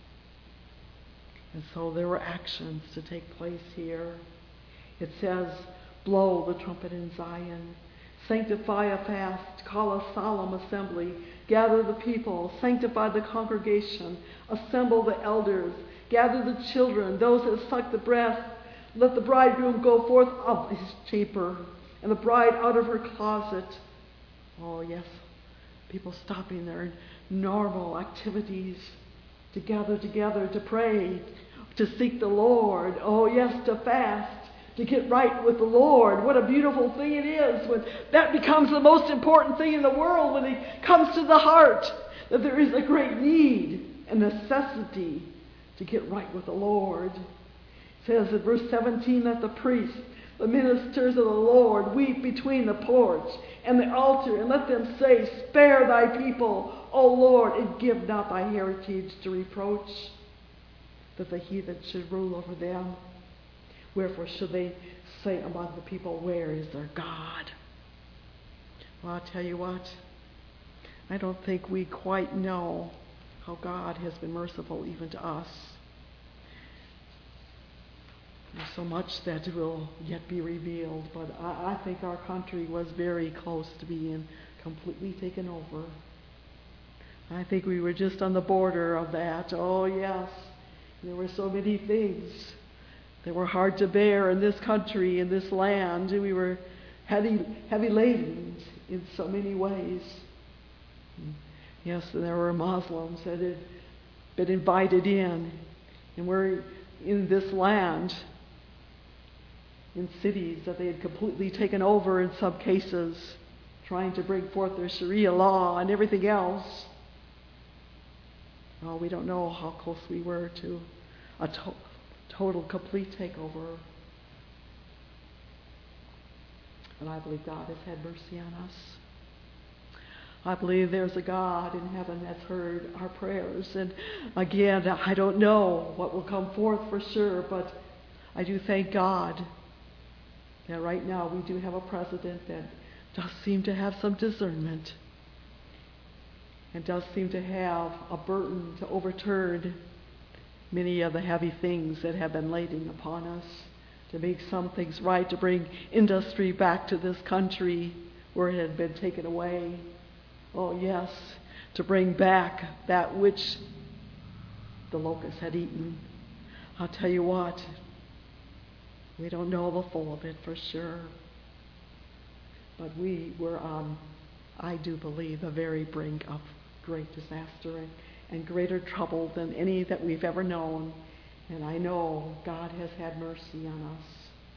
And so there were actions to take place here. It says, blow the trumpet in Zion, sanctify a fast, call a solemn assembly, gather the people, sanctify the congregation, assemble the elders, gather the children, those that suck the breast. Let the bridegroom go forth of his chamber, and the bride out of her closet. Oh yes, people stopping their normal activities to gather together, to pray, to seek the Lord. Oh yes, to fast, to get right with the Lord. What a beautiful thing it is when that becomes the most important thing in the world, when it comes to the heart, that there is a great need and necessity to get right with the Lord. It says in verse seventeen that the priests, the ministers of the Lord, weep between the porch and the altar, and let them say, spare thy people, O Lord, and give not thy heritage to reproach, that the heathen should rule over them. Wherefore should they say among the people, where is their God? Well, I'll tell you what, I don't think we quite know how God has been merciful even to us. There's so much that will yet be revealed, but I, I think our country was very close to being completely taken over. I think we were just on the border of that. Oh yes, there were so many things that were hard to bear in this country, in this land. We were heavy, heavy laden in so many ways. Yes, and there were Muslims that had been invited in, and were in this land, in cities that they had completely taken over in some cases, trying to bring forth their Sharia law and everything else. Oh, we don't know how close we were to a to- total, complete takeover. And I believe God has had mercy on us. I believe there's a God in heaven that's heard our prayers. And again, I don't know what will come forth for sure, but I do thank God that right now we do have a president that does seem to have some discernment and does seem to have a burden to overturn many of the heavy things that have been laid upon us, to make some things right, to bring industry back to this country where it had been taken away. Oh yes, to bring back that which the locusts had eaten. I'll tell you what, we don't know the full of it for sure, but we were on, I do believe, the very brink of great disaster and, and greater trouble than any that we've ever known. And I know God has had mercy on us.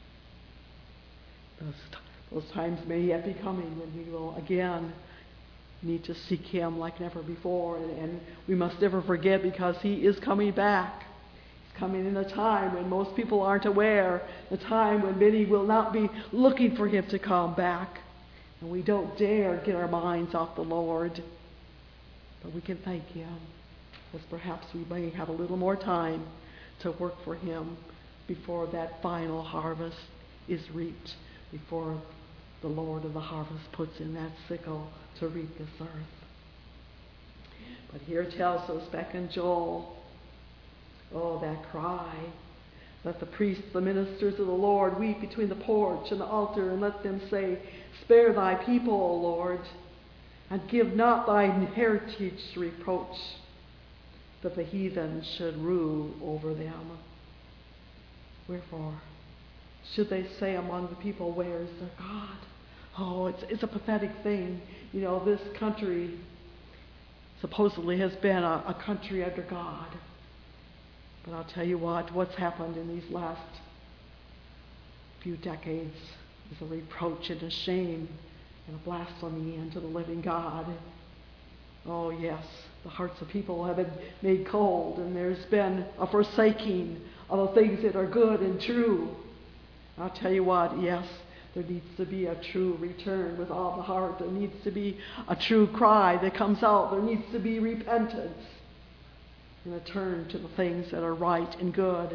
Those, those times may yet be coming when we will again need to seek Him like never before. And, and we must never forget, because He is coming back. He's coming in a time when most people aren't aware, a time when many will not be looking for Him to come back. And we don't dare get our minds off the Lord. But we can thank Him, because perhaps we may have a little more time to work for Him before that final harvest is reaped, before the Lord of the harvest puts in that sickle to reap this earth. But here it tells us back in Joel, oh, that cry, let the priests, the ministers of the Lord, weep between the porch and the altar, and let them say, spare thy people, O Lord, and give not thine heritage to reproach, that the heathen should rule over them. Wherefore should they say among the people, where is their God? Oh, it's, it's a pathetic thing. You know, this country supposedly has been a, a country under God. But I'll tell you what, what's happened in these last few decades is a reproach and a shame and a blasphemy unto the living God. Oh, yes, the hearts of people have been made cold, and there's been a forsaking of the things that are good and true. I'll tell you what, yes, there needs to be a true return with all the heart. There needs to be a true cry that comes out. There needs to be repentance and a turn to the things that are right and good.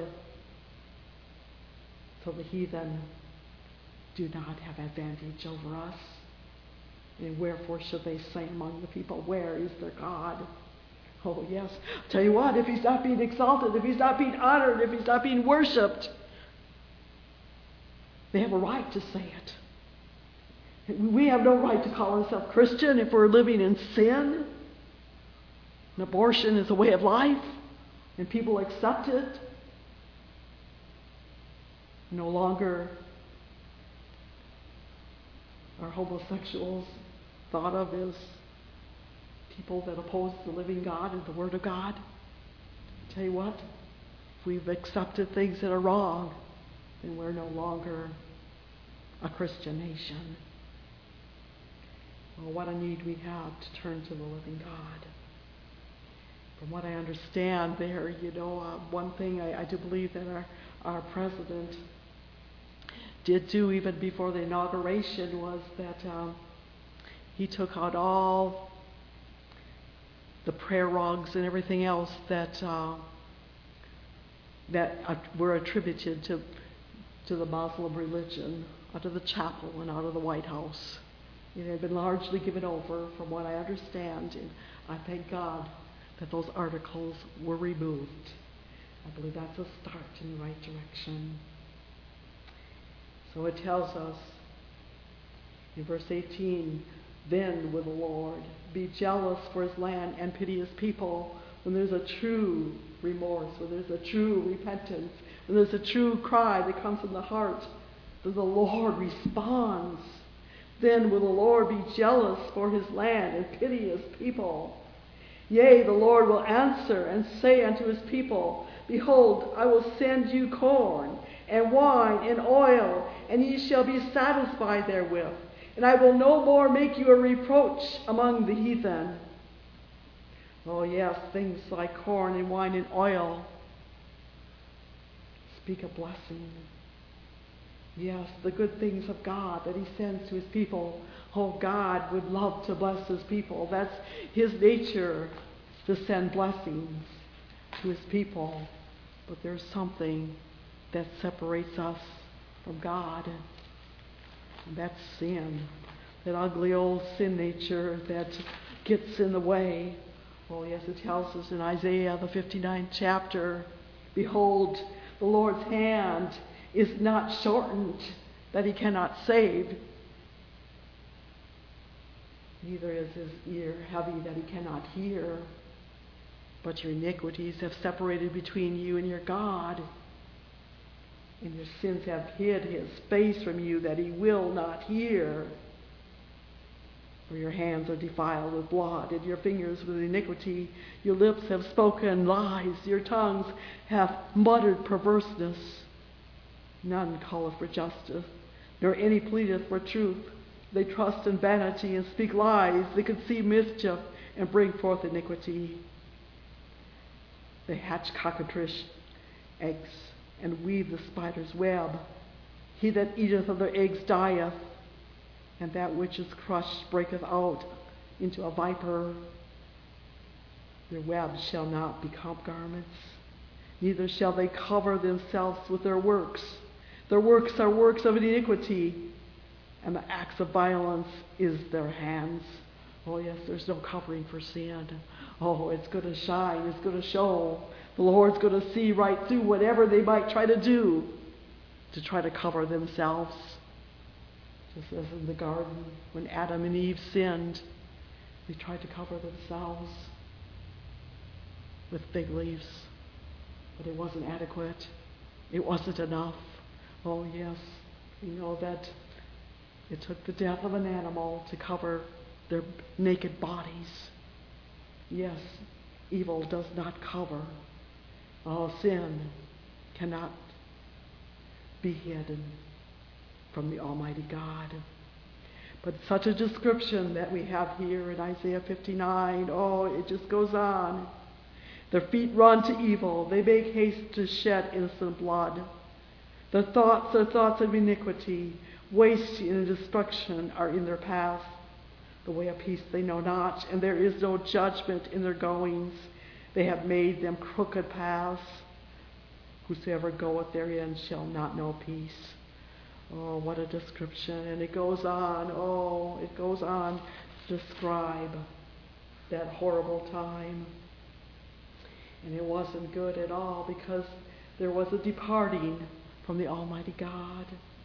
So the heathen do not have advantage over us. And wherefore should they say among the people, where is their God? Oh, yes. I'll tell you what, if he's not being exalted, if he's not being honored, if he's not being worshipped, they have a right to say it. We have no right to call ourselves Christian if we're living in sin. And abortion is a way of life, and people accept it. No longer are homosexuals thought of as people that oppose the living God and the Word of God. I tell you what, if we've accepted things that are wrong, then we're no longer a Christian nation. Well, what a need we have to turn to the living God. From what I understand there, you know, uh, one thing I, I do believe that our, our president did do even before the inauguration was that um, he took out all the prayer rugs and everything else that uh, that uh, were attributed to to the Muslim religion out of the chapel and out of the White House. It had been largely given over, from what I understand, and I thank God that those articles were removed. I believe that's a start in the right direction. So it tells us in verse eighteen, then will the Lord be jealous for his land and pity his people when there's a true remorse, when there's a true repentance, when there's a true cry that comes from the heart, that the Lord responds. Then will the Lord be jealous for his land and pity his people. Yea, the Lord will answer and say unto his people, behold, I will send you corn and wine and oil, and ye shall be satisfied therewith. And I will no more make you a reproach among the heathen. Oh yes, things like corn and wine and oil speak a blessing. Yes, the good things of God that he sends to his people. Oh, God would love to bless his people. That's his nature, to send blessings to his people. But there's something that separates us from God, and that's sin. That ugly old sin nature that gets in the way. Oh yes, it tells us in Isaiah, the fifty-ninth chapter, behold, the Lord's hand is not shortened that he cannot save, neither is his ear heavy that he cannot hear. But your iniquities have separated between you and your God, and your sins have hid his face from you that he will not hear. For your hands are defiled with blood, and your fingers with iniquity. Your lips have spoken lies, your tongues have muttered perverseness. None calleth for justice, nor any pleadeth for truth. They trust in vanity and speak lies. They conceive mischief and bring forth iniquity. They hatch cockatrice eggs and weave the spider's web. He that eateth of their eggs dieth, and that which is crushed breaketh out into a viper. Their webs shall not become garments, neither shall they cover themselves with their works. Their works are works of iniquity, and the acts of violence is their hands. Oh yes, there's no covering for sin. Oh, it's going to shine, it's going to show. The Lord's going to see right through whatever they might try to do to try to cover themselves. Just as in the garden, when Adam and Eve sinned, they tried to cover themselves with fig leaves, but it wasn't adequate. It wasn't enough. Oh yes, we know that it took the death of an animal to cover their naked bodies. Yes, evil does not cover. Oh, sin cannot be hidden from the Almighty God. But such a description that we have here in Isaiah fifty-nine, oh, it just goes on. Their feet run to evil. They make haste to shed innocent blood. Their thoughts, their thoughts of iniquity, waste and destruction are in their path. The way of peace they know not, and there is no judgment in their goings. They have made them crooked paths. Whosoever goeth therein shall not know peace. Oh, what a description. And it goes on, oh, it goes on to describe that horrible time. And it wasn't good at all because there was a departing from the Almighty God.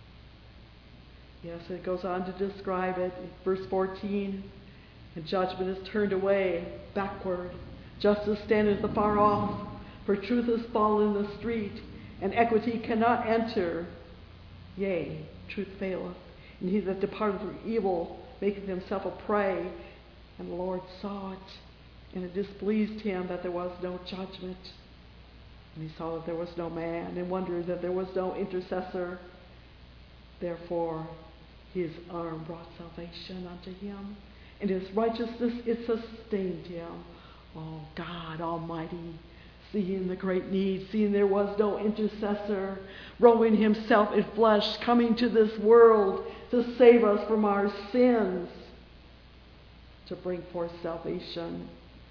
Yes, it goes on to describe it. Verse fourteen, and judgment is turned away, backward. Justice standeth afar off, for truth is fallen in the street, and equity cannot enter. Yea, truth faileth, and he that departeth from evil maketh himself a prey. And the Lord saw it, and it displeased him that there was no judgment. And he saw that there was no man, and wondered that there was no intercessor. Therefore his arm brought salvation unto him, and his righteousness it sustained him. Oh, God Almighty, seeing the great need, seeing there was no intercessor, robing himself in flesh, coming to this world to save us from our sins, to bring forth salvation.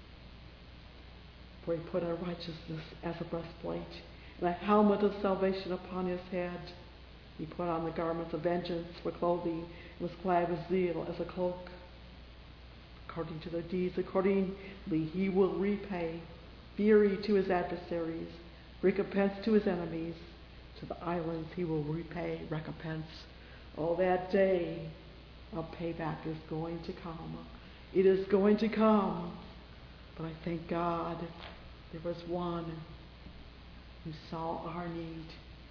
For he put our righteousness as a breastplate, and a helmet of salvation upon his head. He put on the garments of vengeance for clothing, and was clad with zeal as a cloak. According to their deeds, accordingly he will repay fury to his adversaries, recompense to his enemies. To the islands he will repay recompense. Oh, that day of payback is going to come. It is going to come. But I thank God there was one who saw our need,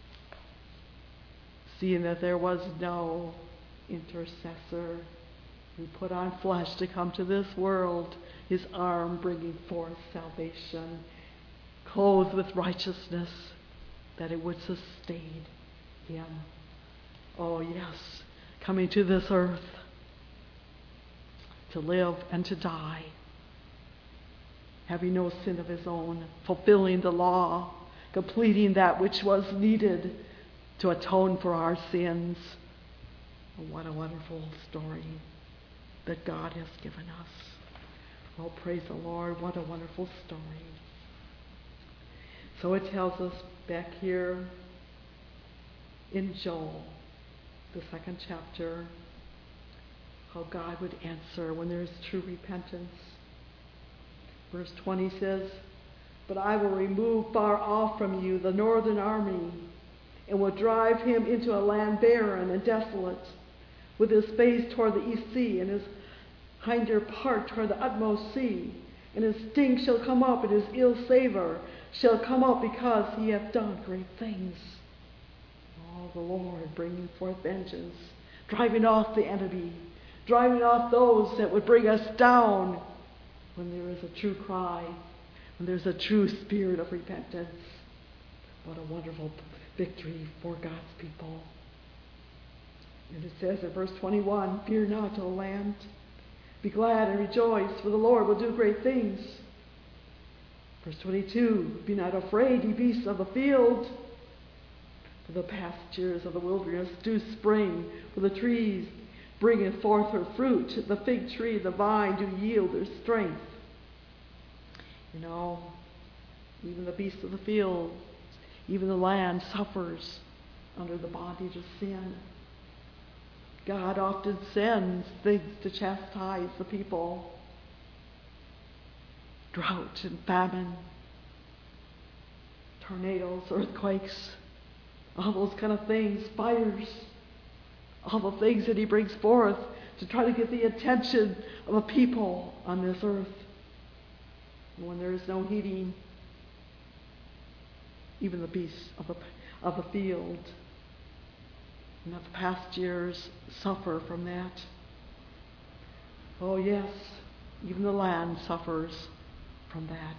seeing that there was no intercessor, who put on flesh to come to this world, his arm bringing forth salvation, clothed with righteousness, that it would sustain him. Oh yes, coming to this earth to live and to die, having no sin of his own, fulfilling the law, completing that which was needed to atone for our sins. Oh, what a wonderful story that God has given us. Oh, praise the Lord, what a wonderful story. So it tells us back here in Joel, the second chapter, how God would answer when there is true repentance. Verse twenty says, "But I will remove far off from you the northern army, and will drive him into a land barren and desolate, with his face toward the east sea, and his hinder part toward the utmost sea. And his stink shall come up, and his ill savor shall come up, because he hath done great things." Oh, the Lord bringing forth vengeance, driving off the enemy, driving off those that would bring us down, when there is a true cry, when there's a true spirit of repentance. What a wonderful victory for God's people. And it says in verse twenty-one, "Fear not, O land. Be glad and rejoice, for the Lord will do great things." Verse twenty-two, "Be not afraid, ye beasts of the field, for the pastures of the wilderness do spring, for the trees bringeth forth her fruit, the fig tree, the vine do yield their strength." You know, even the beasts of the field, even the land suffers under the bondage of sin. God often sends things to chastise the people. Drought and famine, tornadoes, earthquakes, all those kind of things, fires, all the things that he brings forth to try to get the attention of the people on this earth. And when there is no heating, even the beasts of the, of the field and of the pastures suffer from that. Oh yes, even the land suffers from that.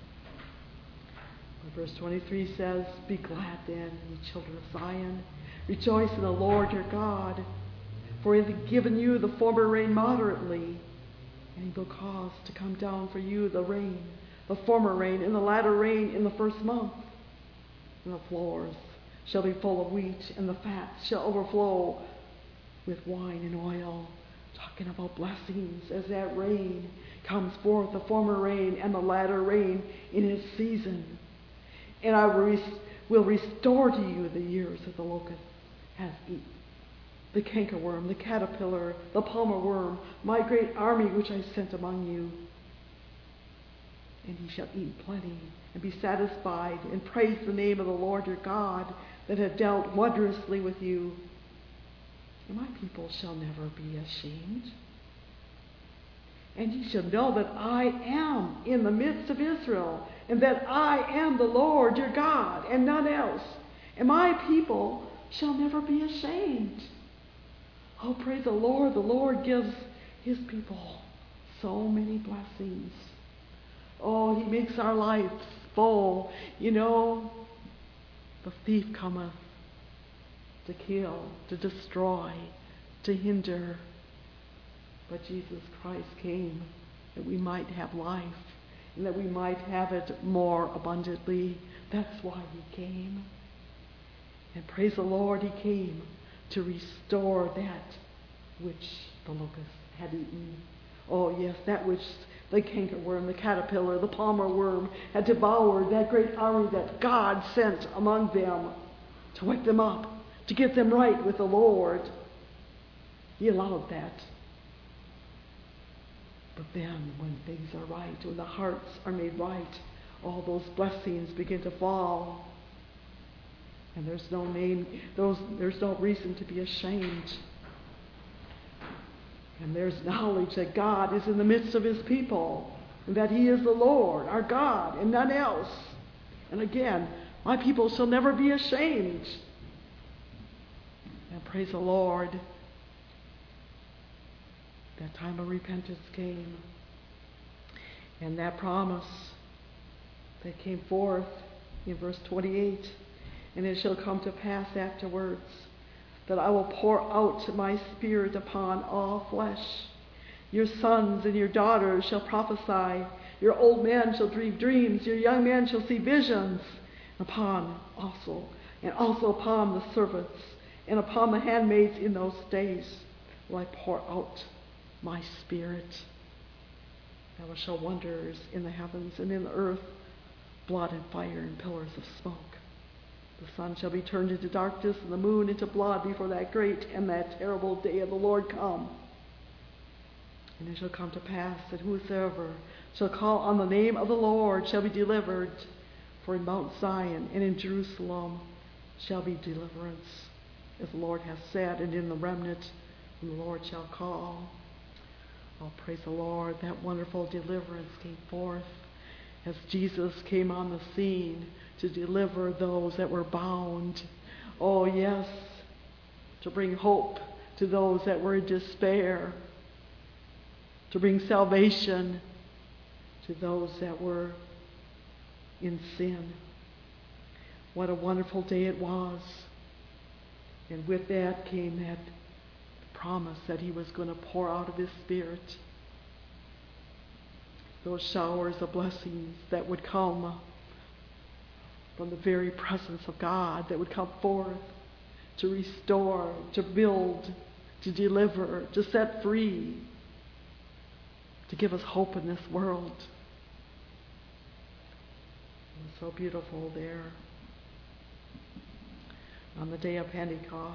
But verse twenty-three says, "Be glad then, ye children of Zion. Rejoice in the Lord your God. For he hath given you the former rain moderately, and he will cause to come down for you the rain, the former rain, and the latter rain in the first month. And the floors shall be full of wheat, and the fats shall overflow with wine and oil. Talking about blessings as that rain comes forth, the former rain and the latter rain in its season. And I will, res- will restore to you the years that the locust has eaten, the cankerworm, the caterpillar, the palmer worm, my great army which I sent among you. And ye shall eat plenty, and be satisfied, and praise the name of the Lord your God, that hath dealt wondrously with you. And my people shall never be ashamed. And ye shall know that I am in the midst of Israel, and that I am the Lord your God, and none else. And my people shall never be ashamed. Oh, praise the Lord. The Lord gives his people so many blessings. Oh, he makes our lives full. You know, the thief cometh to kill, to destroy, to hinder. But Jesus Christ came that we might have life, and that we might have it more abundantly. That's why he came. And praise the Lord, he came to restore that which the locust had eaten. Oh yes, that which the cankerworm, the caterpillar, the palmer worm had devoured, that great army that God sent among them to wake them up, to get them right with the Lord. He allowed that. But then when things are right, when the hearts are made right, all those blessings begin to fall. And there's no name, those, there's no reason to be ashamed. And there's knowledge that God is in the midst of his people, and that he is the Lord, our God, and none else. And again, my people shall never be ashamed. And praise the Lord, that time of repentance came. And that promise that came forth in verse twenty-eight, and it shall come to pass afterwards that I will pour out my spirit upon all flesh. Your sons and your daughters shall prophesy. Your old men shall dream dreams. Your young men shall see visions. Upon also, and also upon the servants, and upon the handmaids in those days will I pour out my spirit. I will show wonders in the heavens and in the earth, blood and fire and pillars of smoke. The sun shall be turned into darkness, and the moon into blood before that great and that terrible day of the Lord come. And it shall come to pass that whosoever shall call on the name of the Lord shall be delivered. For in Mount Zion and in Jerusalem shall be deliverance, as the Lord hath said, and in the remnant whom the Lord shall call. Oh, praise the Lord, that wonderful deliverance came forth as Jesus came on the scene to deliver those that were bound. Oh, yes, to bring hope to those that were in despair, to bring salvation to those that were in sin. What a wonderful day it was. And with that came that promise that he was going to pour out of his Spirit. Those showers of blessings that would come from the very presence of God, that would come forth to restore, to build, to deliver, to set free, to give us hope in this world. It was so beautiful there on the day of Pentecost.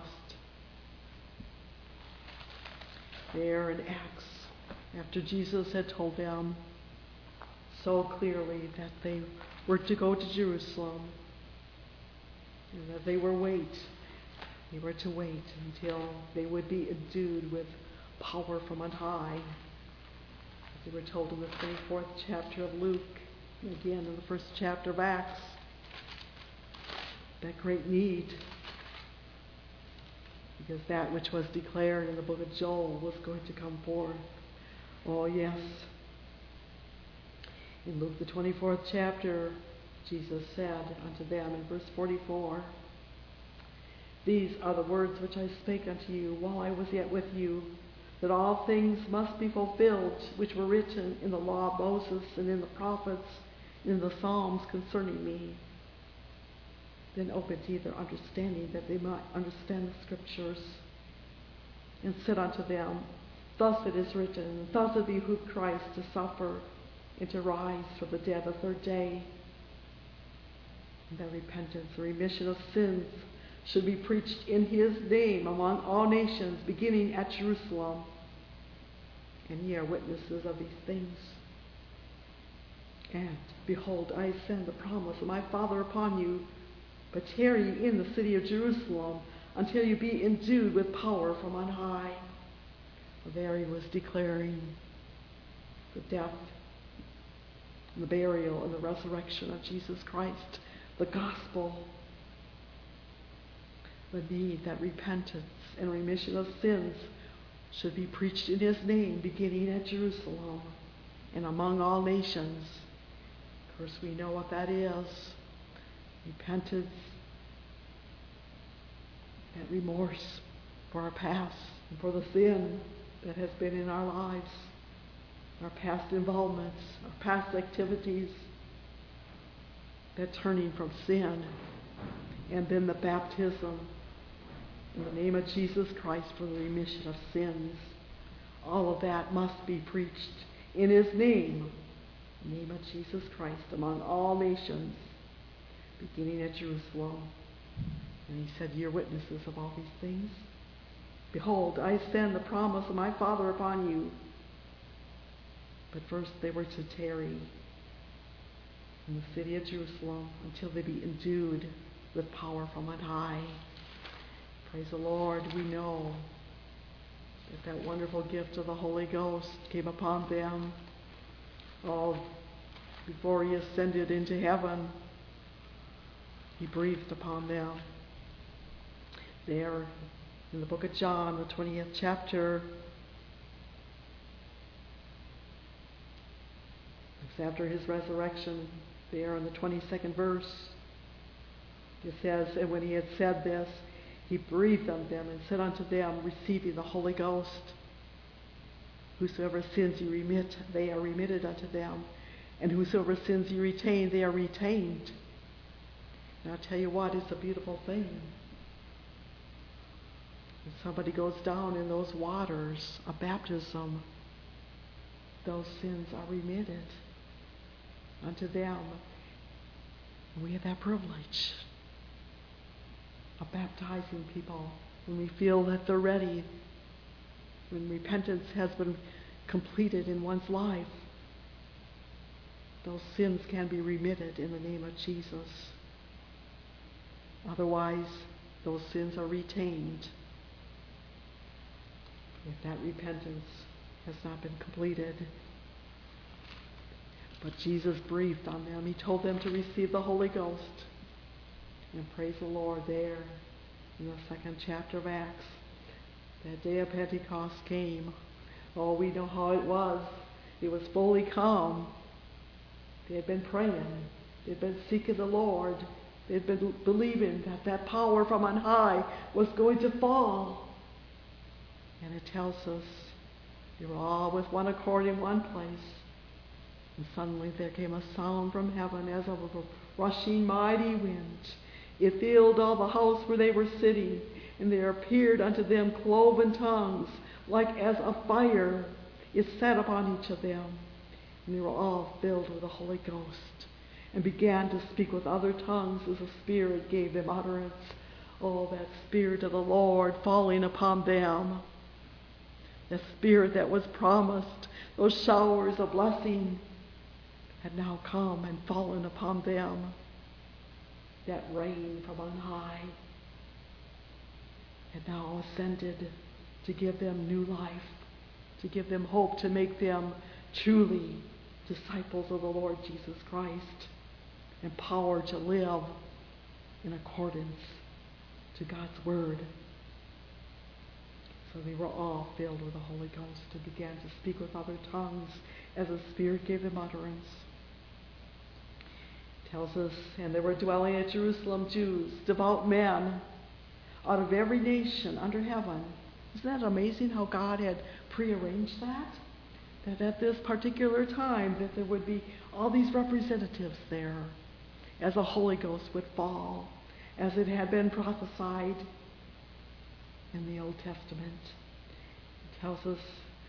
There in Acts, after Jesus had told them so clearly that they were to go to Jerusalem, and that they were wait, they were to wait until they would be endued with power from on high. As they were told in the twenty-fourth chapter of Luke, and again in the first chapter of Acts, that great need, because that which was declared in the book of Joel was going to come forth. Oh yes. In Luke the twenty-fourth chapter, Jesus said unto them in verse forty-four, These are the words which I spake unto you while I was yet with you, that all things must be fulfilled which were written in the law of Moses and in the prophets and in the Psalms concerning me. Then opened he their understanding, that they might understand the Scriptures, and said unto them, Thus it is written, thus it behooved Christ to suffer and to rise from the dead the third day, and that repentance and remission of sins should be preached in his name among all nations, beginning at Jerusalem. And ye are witnesses of these things. And behold, I send the promise of my Father upon you, but tarry in the city of Jerusalem until you be endued with power from on high. For there he was declaring the death, and the burial, and the resurrection of Jesus Christ, the gospel, the need that repentance and remission of sins should be preached in his name, beginning at Jerusalem and among all nations. Of course, we know what that is. Repentance and remorse for our past and for the sin that has been in our lives, our past involvements, our past activities, that turning from sin, and then the baptism in the name of Jesus Christ for the remission of sins. All of that must be preached in his name, the name of Jesus Christ, among all nations, beginning at Jerusalem. And he said, Ye are witnesses of all these things. Behold, I send the promise of my Father upon you. But first they were to tarry in the city of Jerusalem until they be endued with power from on high. Praise the Lord. We know that that wonderful gift of the Holy Ghost came upon them all before he ascended into heaven. He breathed upon them. There in the book of John, the twentieth chapter, it's after his resurrection, there in the twenty-second verse, it says, And when he had said this, he breathed on them and said unto them, receiving the Holy Ghost, Whosoever sins ye remit, they are remitted unto them. And whosoever sins ye retain, they are retained. And I'll tell you what, it's a beautiful thing. When somebody goes down in those waters of baptism, those sins are remitted unto them. And we have that privilege of baptizing people when we feel that they're ready, when repentance has been completed in one's life. Those sins can be remitted in the name of Jesus. Otherwise, those sins are retained if that repentance has not been completed. But Jesus breathed on them. He told them to receive the Holy Ghost. And praise the Lord, there in the second chapter of Acts, that day of Pentecost came. Oh, we know how it was. It was fully come. They had been praying. They had been seeking the Lord. They had been believing that that power from on high was going to fall. And it tells us they were all with one accord in one place. And suddenly there came a sound from heaven as of a rushing mighty wind. It filled all the house where they were sitting, and there appeared unto them cloven tongues, like as of fire. It sat upon each of them. And they were all filled with the Holy Ghost, and began to speak with other tongues as the Spirit gave them utterance. Oh, that Spirit of the Lord falling upon them. The Spirit that was promised, those showers of blessing, had now come and fallen upon them. That rain from on high had now ascended to give them new life, to give them hope, to make them truly disciples of the Lord Jesus Christ, empowered to live in accordance to God's Word. So they were all filled with the Holy Ghost and began to speak with other tongues as the Spirit gave them utterance. It tells us, and there were dwelling at Jerusalem Jews, devout men, out of every nation under heaven. Isn't that amazing how God had prearranged that? That at this particular time that there would be all these representatives there as the Holy Ghost would fall, as it had been prophesied in the Old Testament. It tells us,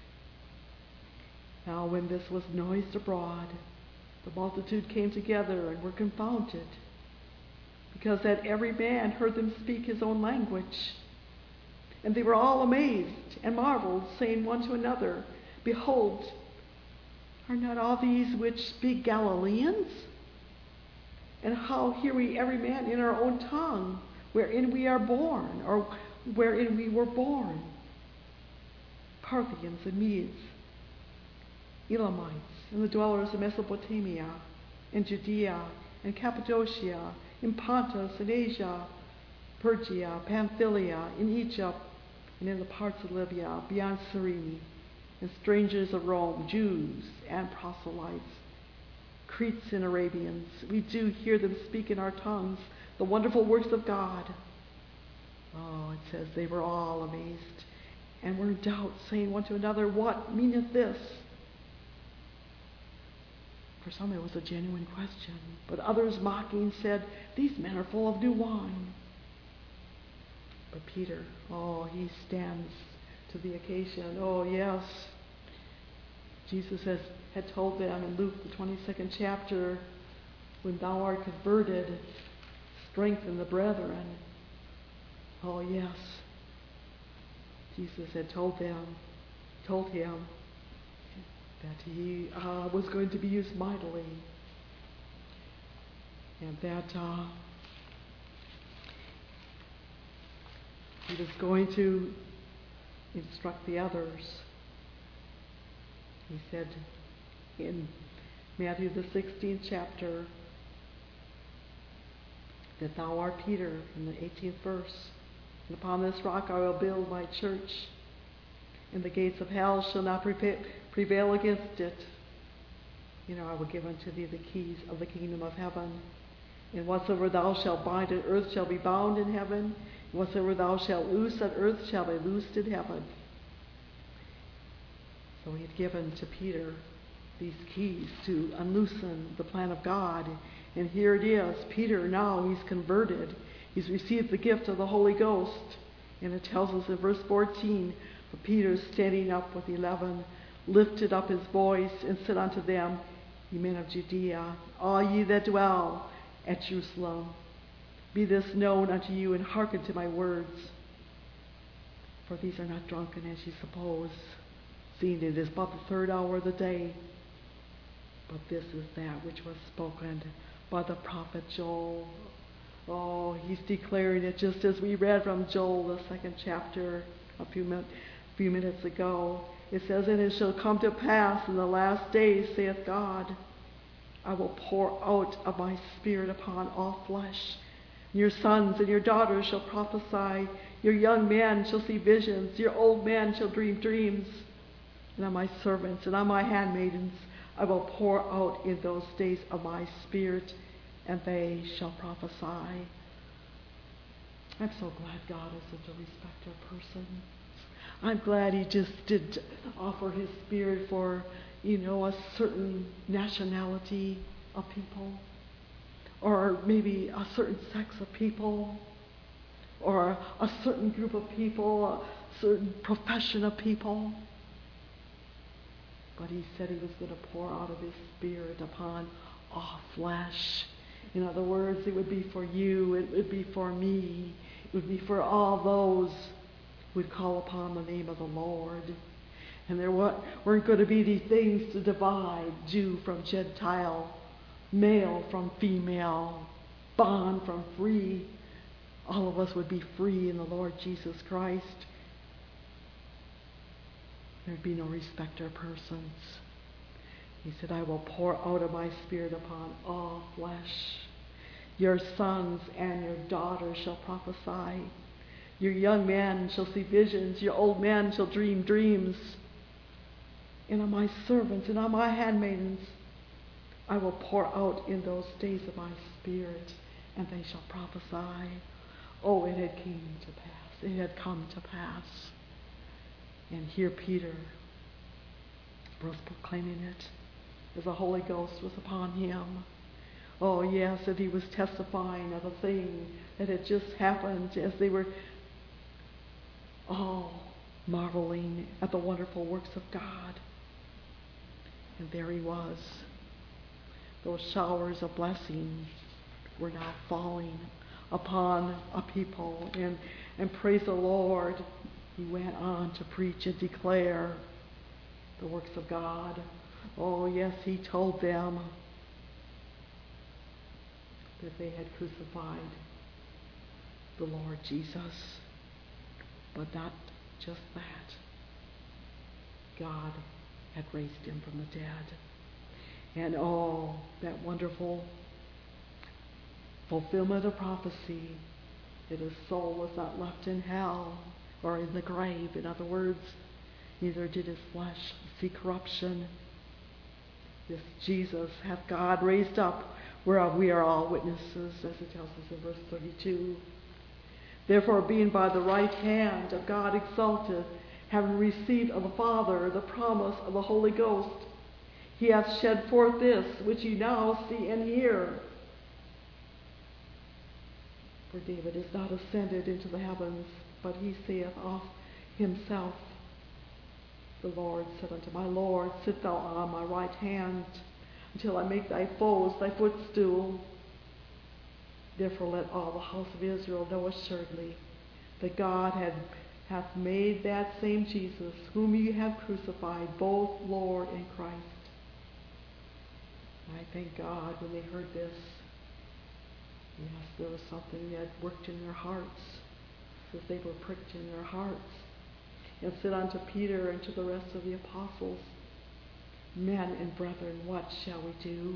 now when this was noised abroad, the multitude came together and were confounded, because that every man heard them speak his own language. And they were all amazed and marveled, saying one to another, Behold, are not all these which speak Galileans? And how hear we every man in our own tongue, wherein we are born, or wherein we were born? Parthians and Medes, Elamites, and the dwellers of Mesopotamia, and Judea, and Cappadocia, in Pontus and Asia, Phrygia, Pamphylia, in Egypt, and in the parts of Libya, beyond Cyrene, and strangers of Rome, Jews and proselytes, Cretes and Arabians. We do hear them speak in our tongues the wonderful works of God. Oh, it says they were all amazed, and were in doubt, saying one to another, What meaneth this? For some it was a genuine question, but others mocking said, These men are full of new wine. But Peter, oh, he stands to the occasion. Oh, yes. Jesus has, had told them in Luke, the twenty-second chapter, when thou art converted, strengthen the brethren. Oh, yes. Jesus had told them, told him that he uh, was going to be used mightily, and that uh, he was going to instruct the others. He said in Matthew the sixteenth chapter that thou art Peter, in the eighteenth verse, and upon this rock I will build my church, and the gates of hell shall not prevail against it. You know, I will give unto thee the keys of the kingdom of heaven. And whatsoever thou shalt bind on earth shall be bound in heaven, and whatsoever thou shalt loose on earth shall be loosed in heaven. So he had given to Peter these keys to unloosen the plan of God. And here it is. Peter, now he's converted. He's received the gift of the Holy Ghost. And it tells us in verse fourteen, for Peter, standing up with eleven, lifted up his voice and said unto them, Ye men of Judea, all ye that dwell at Jerusalem, be this known unto you, and hearken to my words. For these are not drunken as ye suppose, seeing it is but the third hour of the day. But this is that which was spoken by the prophet Joel. Oh, he's declaring it just as we read from Joel, the second chapter, a few, min- few minutes ago. It says, And it shall come to pass in the last days, saith God, I will pour out of my spirit upon all flesh. Your sons and your daughters shall prophesy. Your young men shall see visions. Your old men shall dream dreams. And on my servants and on my handmaidens I will pour out in those days of my spirit, and they shall prophesy. I'm so glad God is such a respecter of persons. I'm glad he just did offer his spirit for, you know, a certain nationality of people, or maybe a certain sex of people, or a certain group of people, a certain profession of people. But he said he was going to pour out of his spirit upon all flesh. In other words, it would be for you, it would be for me, it would be for all those who would call upon the name of the Lord. And there weren't going to be these things to divide Jew from Gentile, male from female, bond from free. All of us would be free in the Lord Jesus Christ. There would be no respecter of persons. He said, I will pour out of my spirit upon all flesh. Your sons and your daughters shall prophesy. Your young men shall see visions. Your old men shall dream dreams. And on my servants and on my handmaidens I will pour out in those days of my spirit, and they shall prophesy. Oh, it had came to pass. It had come to pass. And here Peter was proclaiming it as the Holy Ghost was upon him. Oh, yes, that he was testifying of a thing that had just happened as they were all marveling at the wonderful works of God. And there he was. Those showers of blessing were now falling upon a people. And, and praise the Lord, he went on to preach and declare the works of God. Oh, yes, he told them that they had crucified the Lord Jesus. But not just that. God had raised him from the dead. And oh, that wonderful fulfillment of prophecy that his soul was not left in hell or in the grave. In other words, neither did his flesh see corruption. This Jesus hath God raised up, whereof we are all witnesses, as it tells us in verse thirty-two. Therefore, being by the right hand of God exalted, having received of the Father the promise of the Holy Ghost, he hath shed forth this, which ye now see and hear. For David is not ascended into the heavens, but he saith of himself, the Lord said unto my Lord, sit thou on my right hand, until I make thy foes thy footstool. Therefore let all the house of Israel know assuredly that God had, hath made that same Jesus, whom ye have crucified, both Lord and Christ. And I thank God when they heard this. Yes, there was something that worked in their hearts, as they were pricked in their hearts. And said unto Peter and to the rest of the apostles, Men and brethren, what shall we do?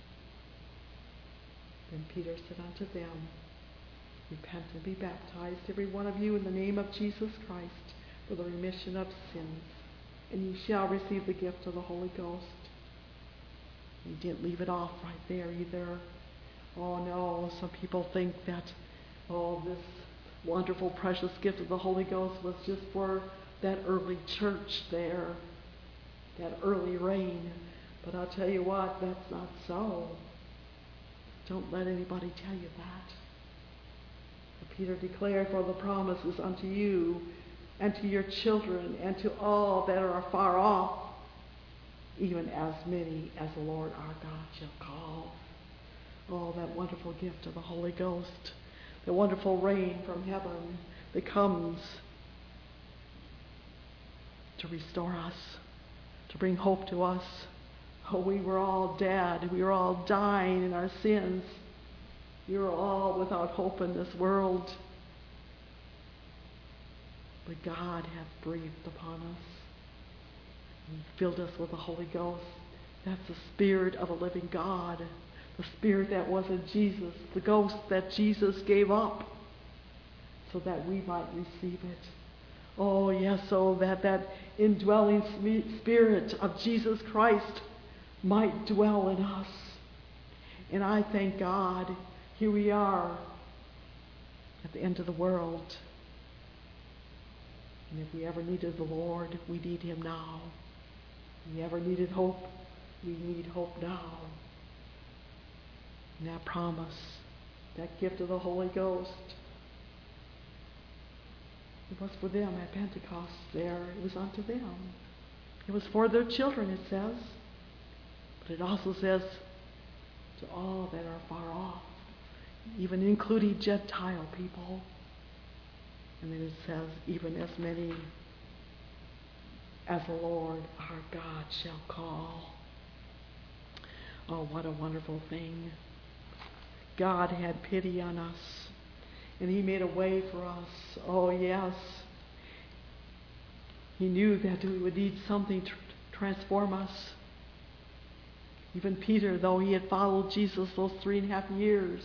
Then Peter said unto them, Repent and be baptized, every one of you, in the name of Jesus Christ, for the remission of sins, and ye shall receive the gift of the Holy Ghost. He didn't leave it off right there either. Oh no, some people think that, oh, this wonderful, precious gift of the Holy Ghost was just for that early church there, that early rain. But I'll tell you what, that's not so. Don't let anybody tell you that. For Peter declared, For the promises unto you, and to your children, and to all that are far off, even as many as the Lord our God shall call. Oh, that wonderful gift of the Holy Ghost, the wonderful rain from heaven that comes to restore us, to bring hope to us. Oh, we were all dead. We were all dying in our sins. We were all without hope in this world. But God hath breathed upon us and filled us with the Holy Ghost. That's the Spirit of the living God, the Spirit that was in Jesus, the Ghost that Jesus gave up so that we might receive it. Oh, yes, so that that indwelling Spirit of Jesus Christ might dwell in us. And I thank God, here we are at the end of the world. And if we ever needed the Lord, we need Him now. If we ever needed hope, we need hope now. And that promise, that gift of the Holy Ghost, it was for them at Pentecost there. It was unto them. It was for their children, it says. But it also says to all that are far off, even including Gentile people. And then it says, even as many as the Lord our God shall call. Oh, what a wonderful thing. God had pity on us, and He made a way for us. Oh, yes. He knew that we would need something to transform us. Even Peter, though he had followed Jesus those three and a half years,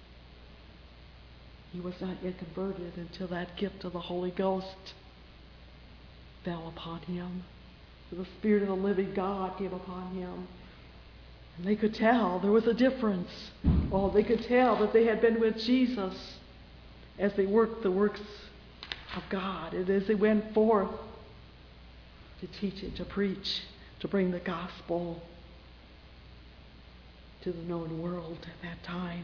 he was not yet converted until that gift of the Holy Ghost fell upon him. The Spirit of the living God came upon him. And they could tell there was a difference. Oh, they could tell that they had been with Jesus as they worked the works of God, and as they went forth to teach and to preach, to bring the gospel to the known world at that time.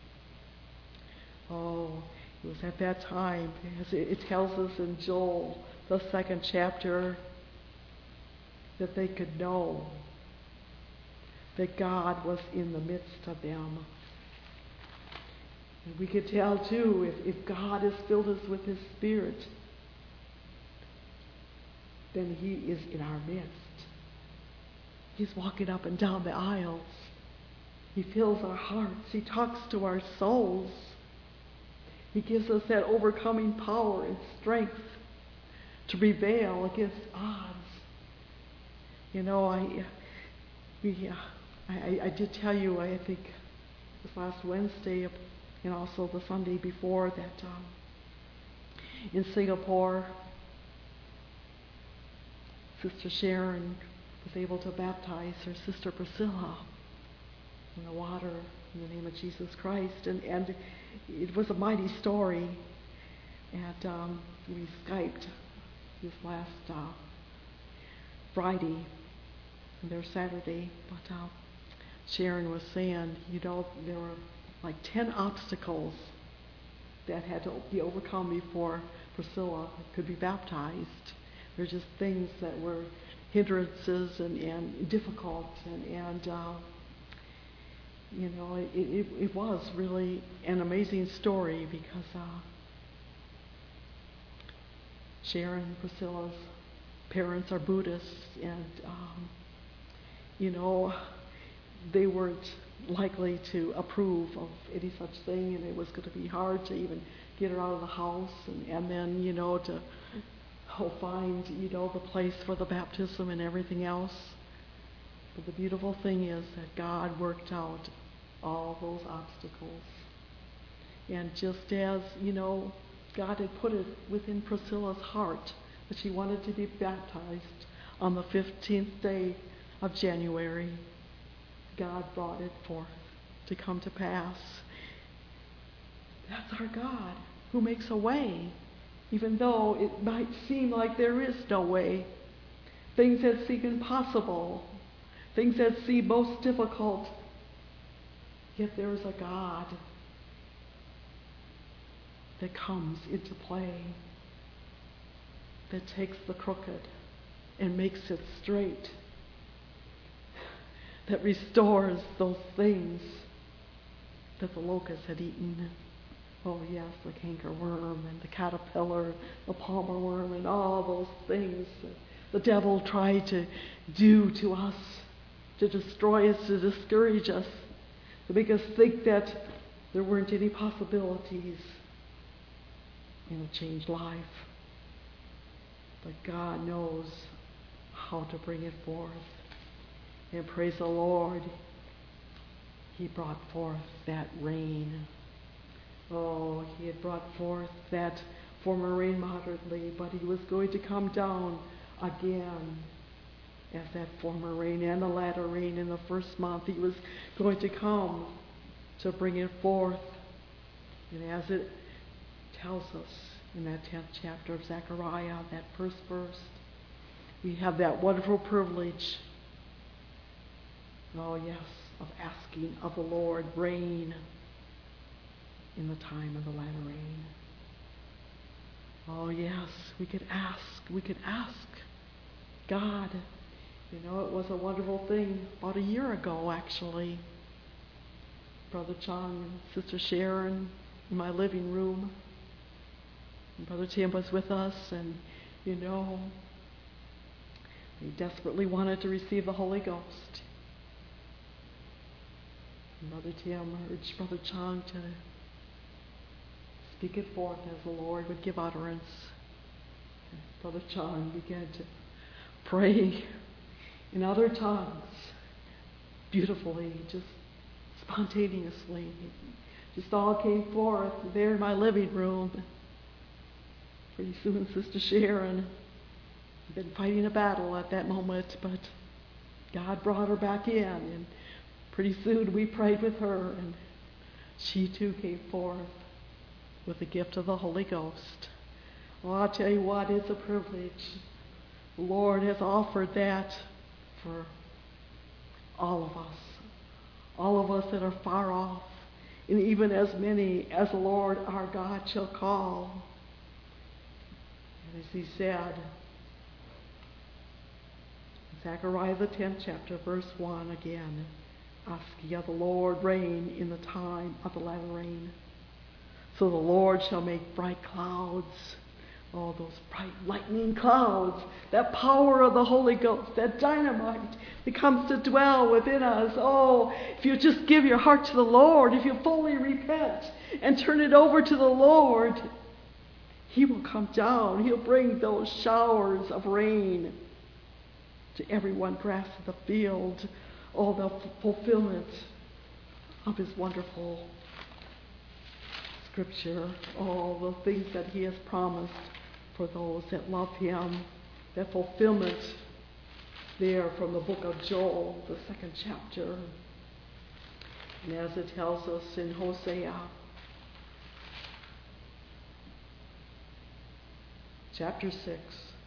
Oh, it was at that time, as it tells us in Joel, the second chapter, that they could know that God was in the midst of them. And we could tell too, if, if God has filled us with His Spirit, then He is in our midst. He's walking up and down the aisles. He fills our hearts. He talks to our souls. He gives us that overcoming power and strength to prevail against odds. You know, I, we, uh, I, I did tell you, I think it was last Wednesday, and also the Sunday before, that um, in Singapore, Sister Sharon was able to baptize her sister Priscilla in the water in the name of Jesus Christ. And, and it was a mighty story. And um, we Skyped this last uh, Friday, and there Saturday. But uh, Sharon was saying, you know, there were like ten obstacles that had to be overcome before Priscilla could be baptized. They're just things that were hindrances and, and difficult, and, and uh, you know, it, it, it was really an amazing story, because uh, Sharon and Priscilla's parents are Buddhists, and um, you know, they weren't likely to approve of any such thing, and it was going to be hard to even get her out of the house, and, and then, you know, to oh, find, you know, the place for the baptism and everything else. But the beautiful thing is that God worked out all those obstacles. And just as, you know, God had put it within Priscilla's heart that she wanted to be baptized on the fifteenth day of January, God brought it forth to come to pass. That's our God, who makes a way, even though it might seem like there is no way. Things that seem impossible, things that seem most difficult, yet there is a God that comes into play, that takes the crooked and makes it straight, that restores those things that the locust had eaten. Oh yes, the cankerworm and the caterpillar, the palmer worm, and all those things that the devil tried to do to us, to destroy us, to discourage us, to make us think that there weren't any possibilities in a changed life. But God knows how to bring it forth. And praise the Lord, He brought forth that rain. Oh, He had brought forth that former rain moderately, but He was going to come down again as that former rain and the latter rain in the first month. He was going to come to bring it forth. And as it tells us in that tenth chapter of Zechariah, that first verse, we have that wonderful privilege, oh yes, of asking of the Lord rain in the time of the latter rain. Oh yes, we could ask, we could ask God. You know, it was a wonderful thing about a year ago, actually. Brother John and Sister Sharon in my living room. And Brother Tim was with us, and, you know, we desperately wanted to receive the Holy Ghost. And Brother Tim urged Brother John to speak it forth as the Lord would give utterance. And Brother John began to pray in other tongues, beautifully, just spontaneously. It just all came forth there in my living room. Pretty soon, Sister Sharon had been fighting a battle at that moment, but God brought her back in, and pretty soon we prayed with her, and she too came forth with the gift of the Holy Ghost. Well, I'll tell you what, it's a privilege. The Lord has offered that for all of us, all of us that are far off, and even as many as the Lord our God shall call. And as he said, Zechariah the tenth chapter, verse one again, ask ye of the Lord rain in the time of the latter rain. So the Lord shall make bright clouds, oh, those bright lightning clouds, that power of the Holy Ghost, that dynamite that comes to dwell within us. Oh, if you just give your heart to the Lord, if you fully repent and turn it over to the Lord, he will come down. He'll bring those showers of rain to everyone grass in the field. Oh, the f- fulfillment of his wonderful scripture. All the things that he has promised for those that love him. That fulfillment there from the book of Joel, the second chapter. And as it tells us in Hosea, chapter six,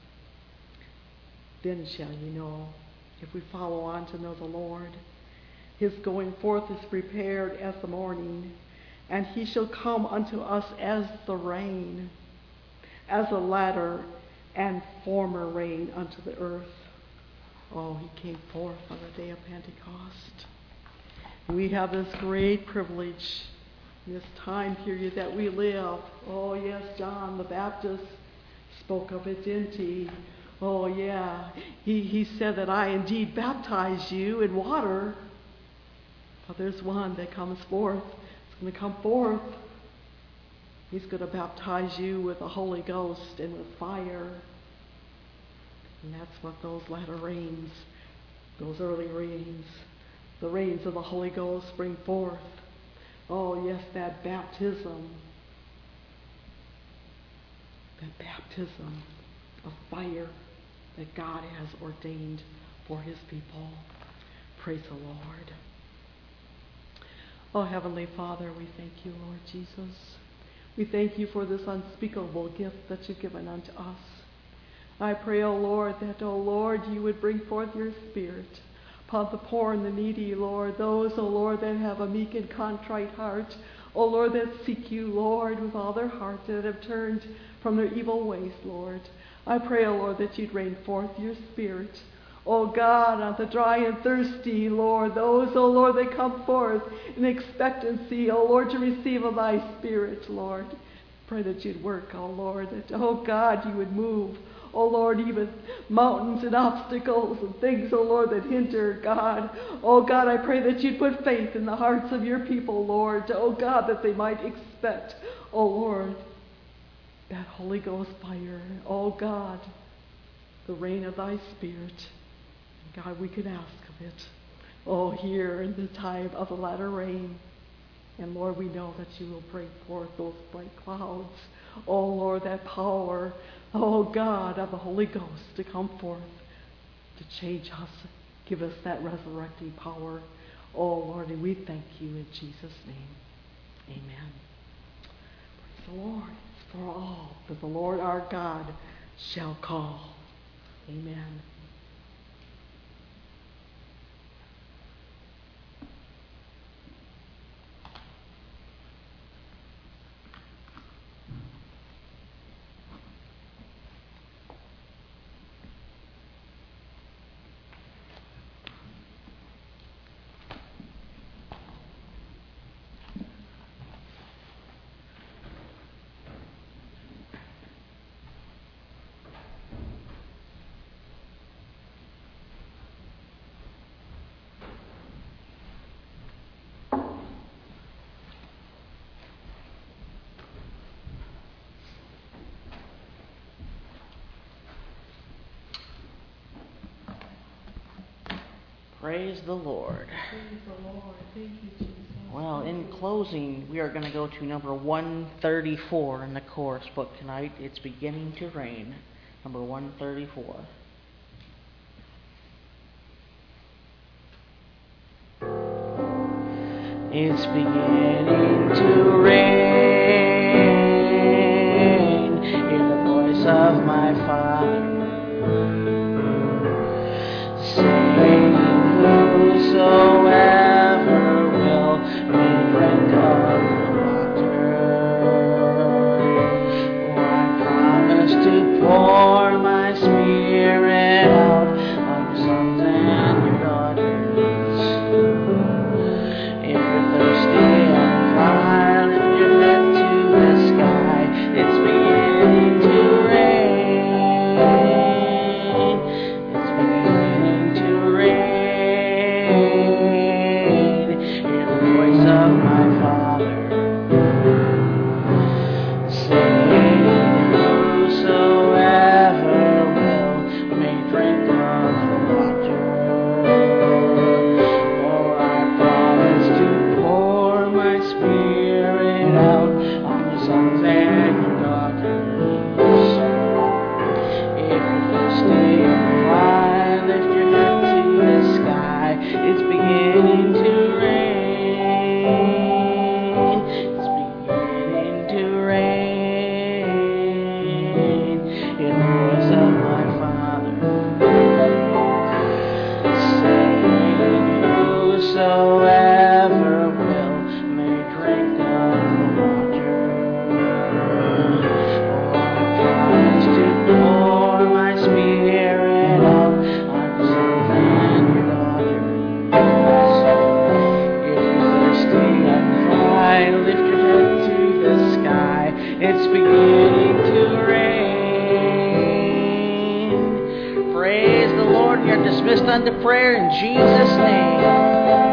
then shall you know, if we follow on to know the Lord, his going forth is prepared as the morning, and he shall come unto us as the rain, as a latter and former rain unto the earth. Oh, he came forth on the day of Pentecost. We have this great privilege in this time period that we live. Oh, yes, John the Baptist spoke of it, didn't he? Oh, yeah. He, he said that I indeed baptize you in water, but there's one that comes forth. It's going to come forth. He's going to baptize you with the Holy Ghost and with fire. And that's what those latter rains, those early rains, the rains of the Holy Ghost bring forth. Oh, yes, that baptism. That baptism of fire that God has ordained for his people. Praise the Lord. Oh, Heavenly Father, we thank you, Lord Jesus. We thank you for this unspeakable gift that you've given unto us. I pray, O Lord, that, O Lord, you would bring forth your Spirit upon the poor and the needy, Lord, those, O Lord, that have a meek and contrite heart, O Lord, that seek you, Lord, with all their heart, that have turned from their evil ways, Lord. I pray, O Lord, that you'd rain forth your Spirit, O God, on the dry and thirsty, Lord, those, O Lord, that come forth in expectancy, O Lord, to receive of thy Spirit, Lord. Pray that you'd work, O Lord, that, O God, you would move, O Lord, even mountains and obstacles and things, O Lord, that hinder, God. O God, I pray that you'd put faith in the hearts of your people, Lord, O God, that they might expect, O Lord, that Holy Ghost fire, O God, the rain of thy Spirit. God, we can ask of it. Oh, here in the time of the latter rain. And Lord, we know that you will bring forth those bright clouds. Oh, Lord, that power, oh God, of the Holy Ghost to come forth, to change us, give us that resurrecting power. Oh, Lord, and we thank you in Jesus' name. Amen. Praise the Lord. It's for all that the Lord our God shall call. Amen. Praise the Lord. Praise the Lord. Thank you, Jesus. Well, in closing, we are going to go to number one thirty-four in the chorus book tonight. It's beginning to rain. Number one thirty-four. It's beginning to rain. of my Father, saying, whosoever will may drink of the water. For I promise to pour my Spirit out on your sons and your daughters. If you're thirsty and dry, lift your head to the sky. It's beginning to rain. It's beginning to rain. Hear the voice of my Father saying, whosoever will may drink of the water. For I promise to pour my Spirit out on your sons and your daughters. If you're thirsty and dry, lift your head to the sky. It's beginning to rain. It's beginning to rain. Hear the voice of my Father saying, whosoever will may drink of the water. For I promise to pour my Spirit out on your sons and your daughters. If you're thirsty and dry, lift your head to the sky. It's beginning to rain. Praise the Lord. You're dismissed unto prayer in Jesus' name.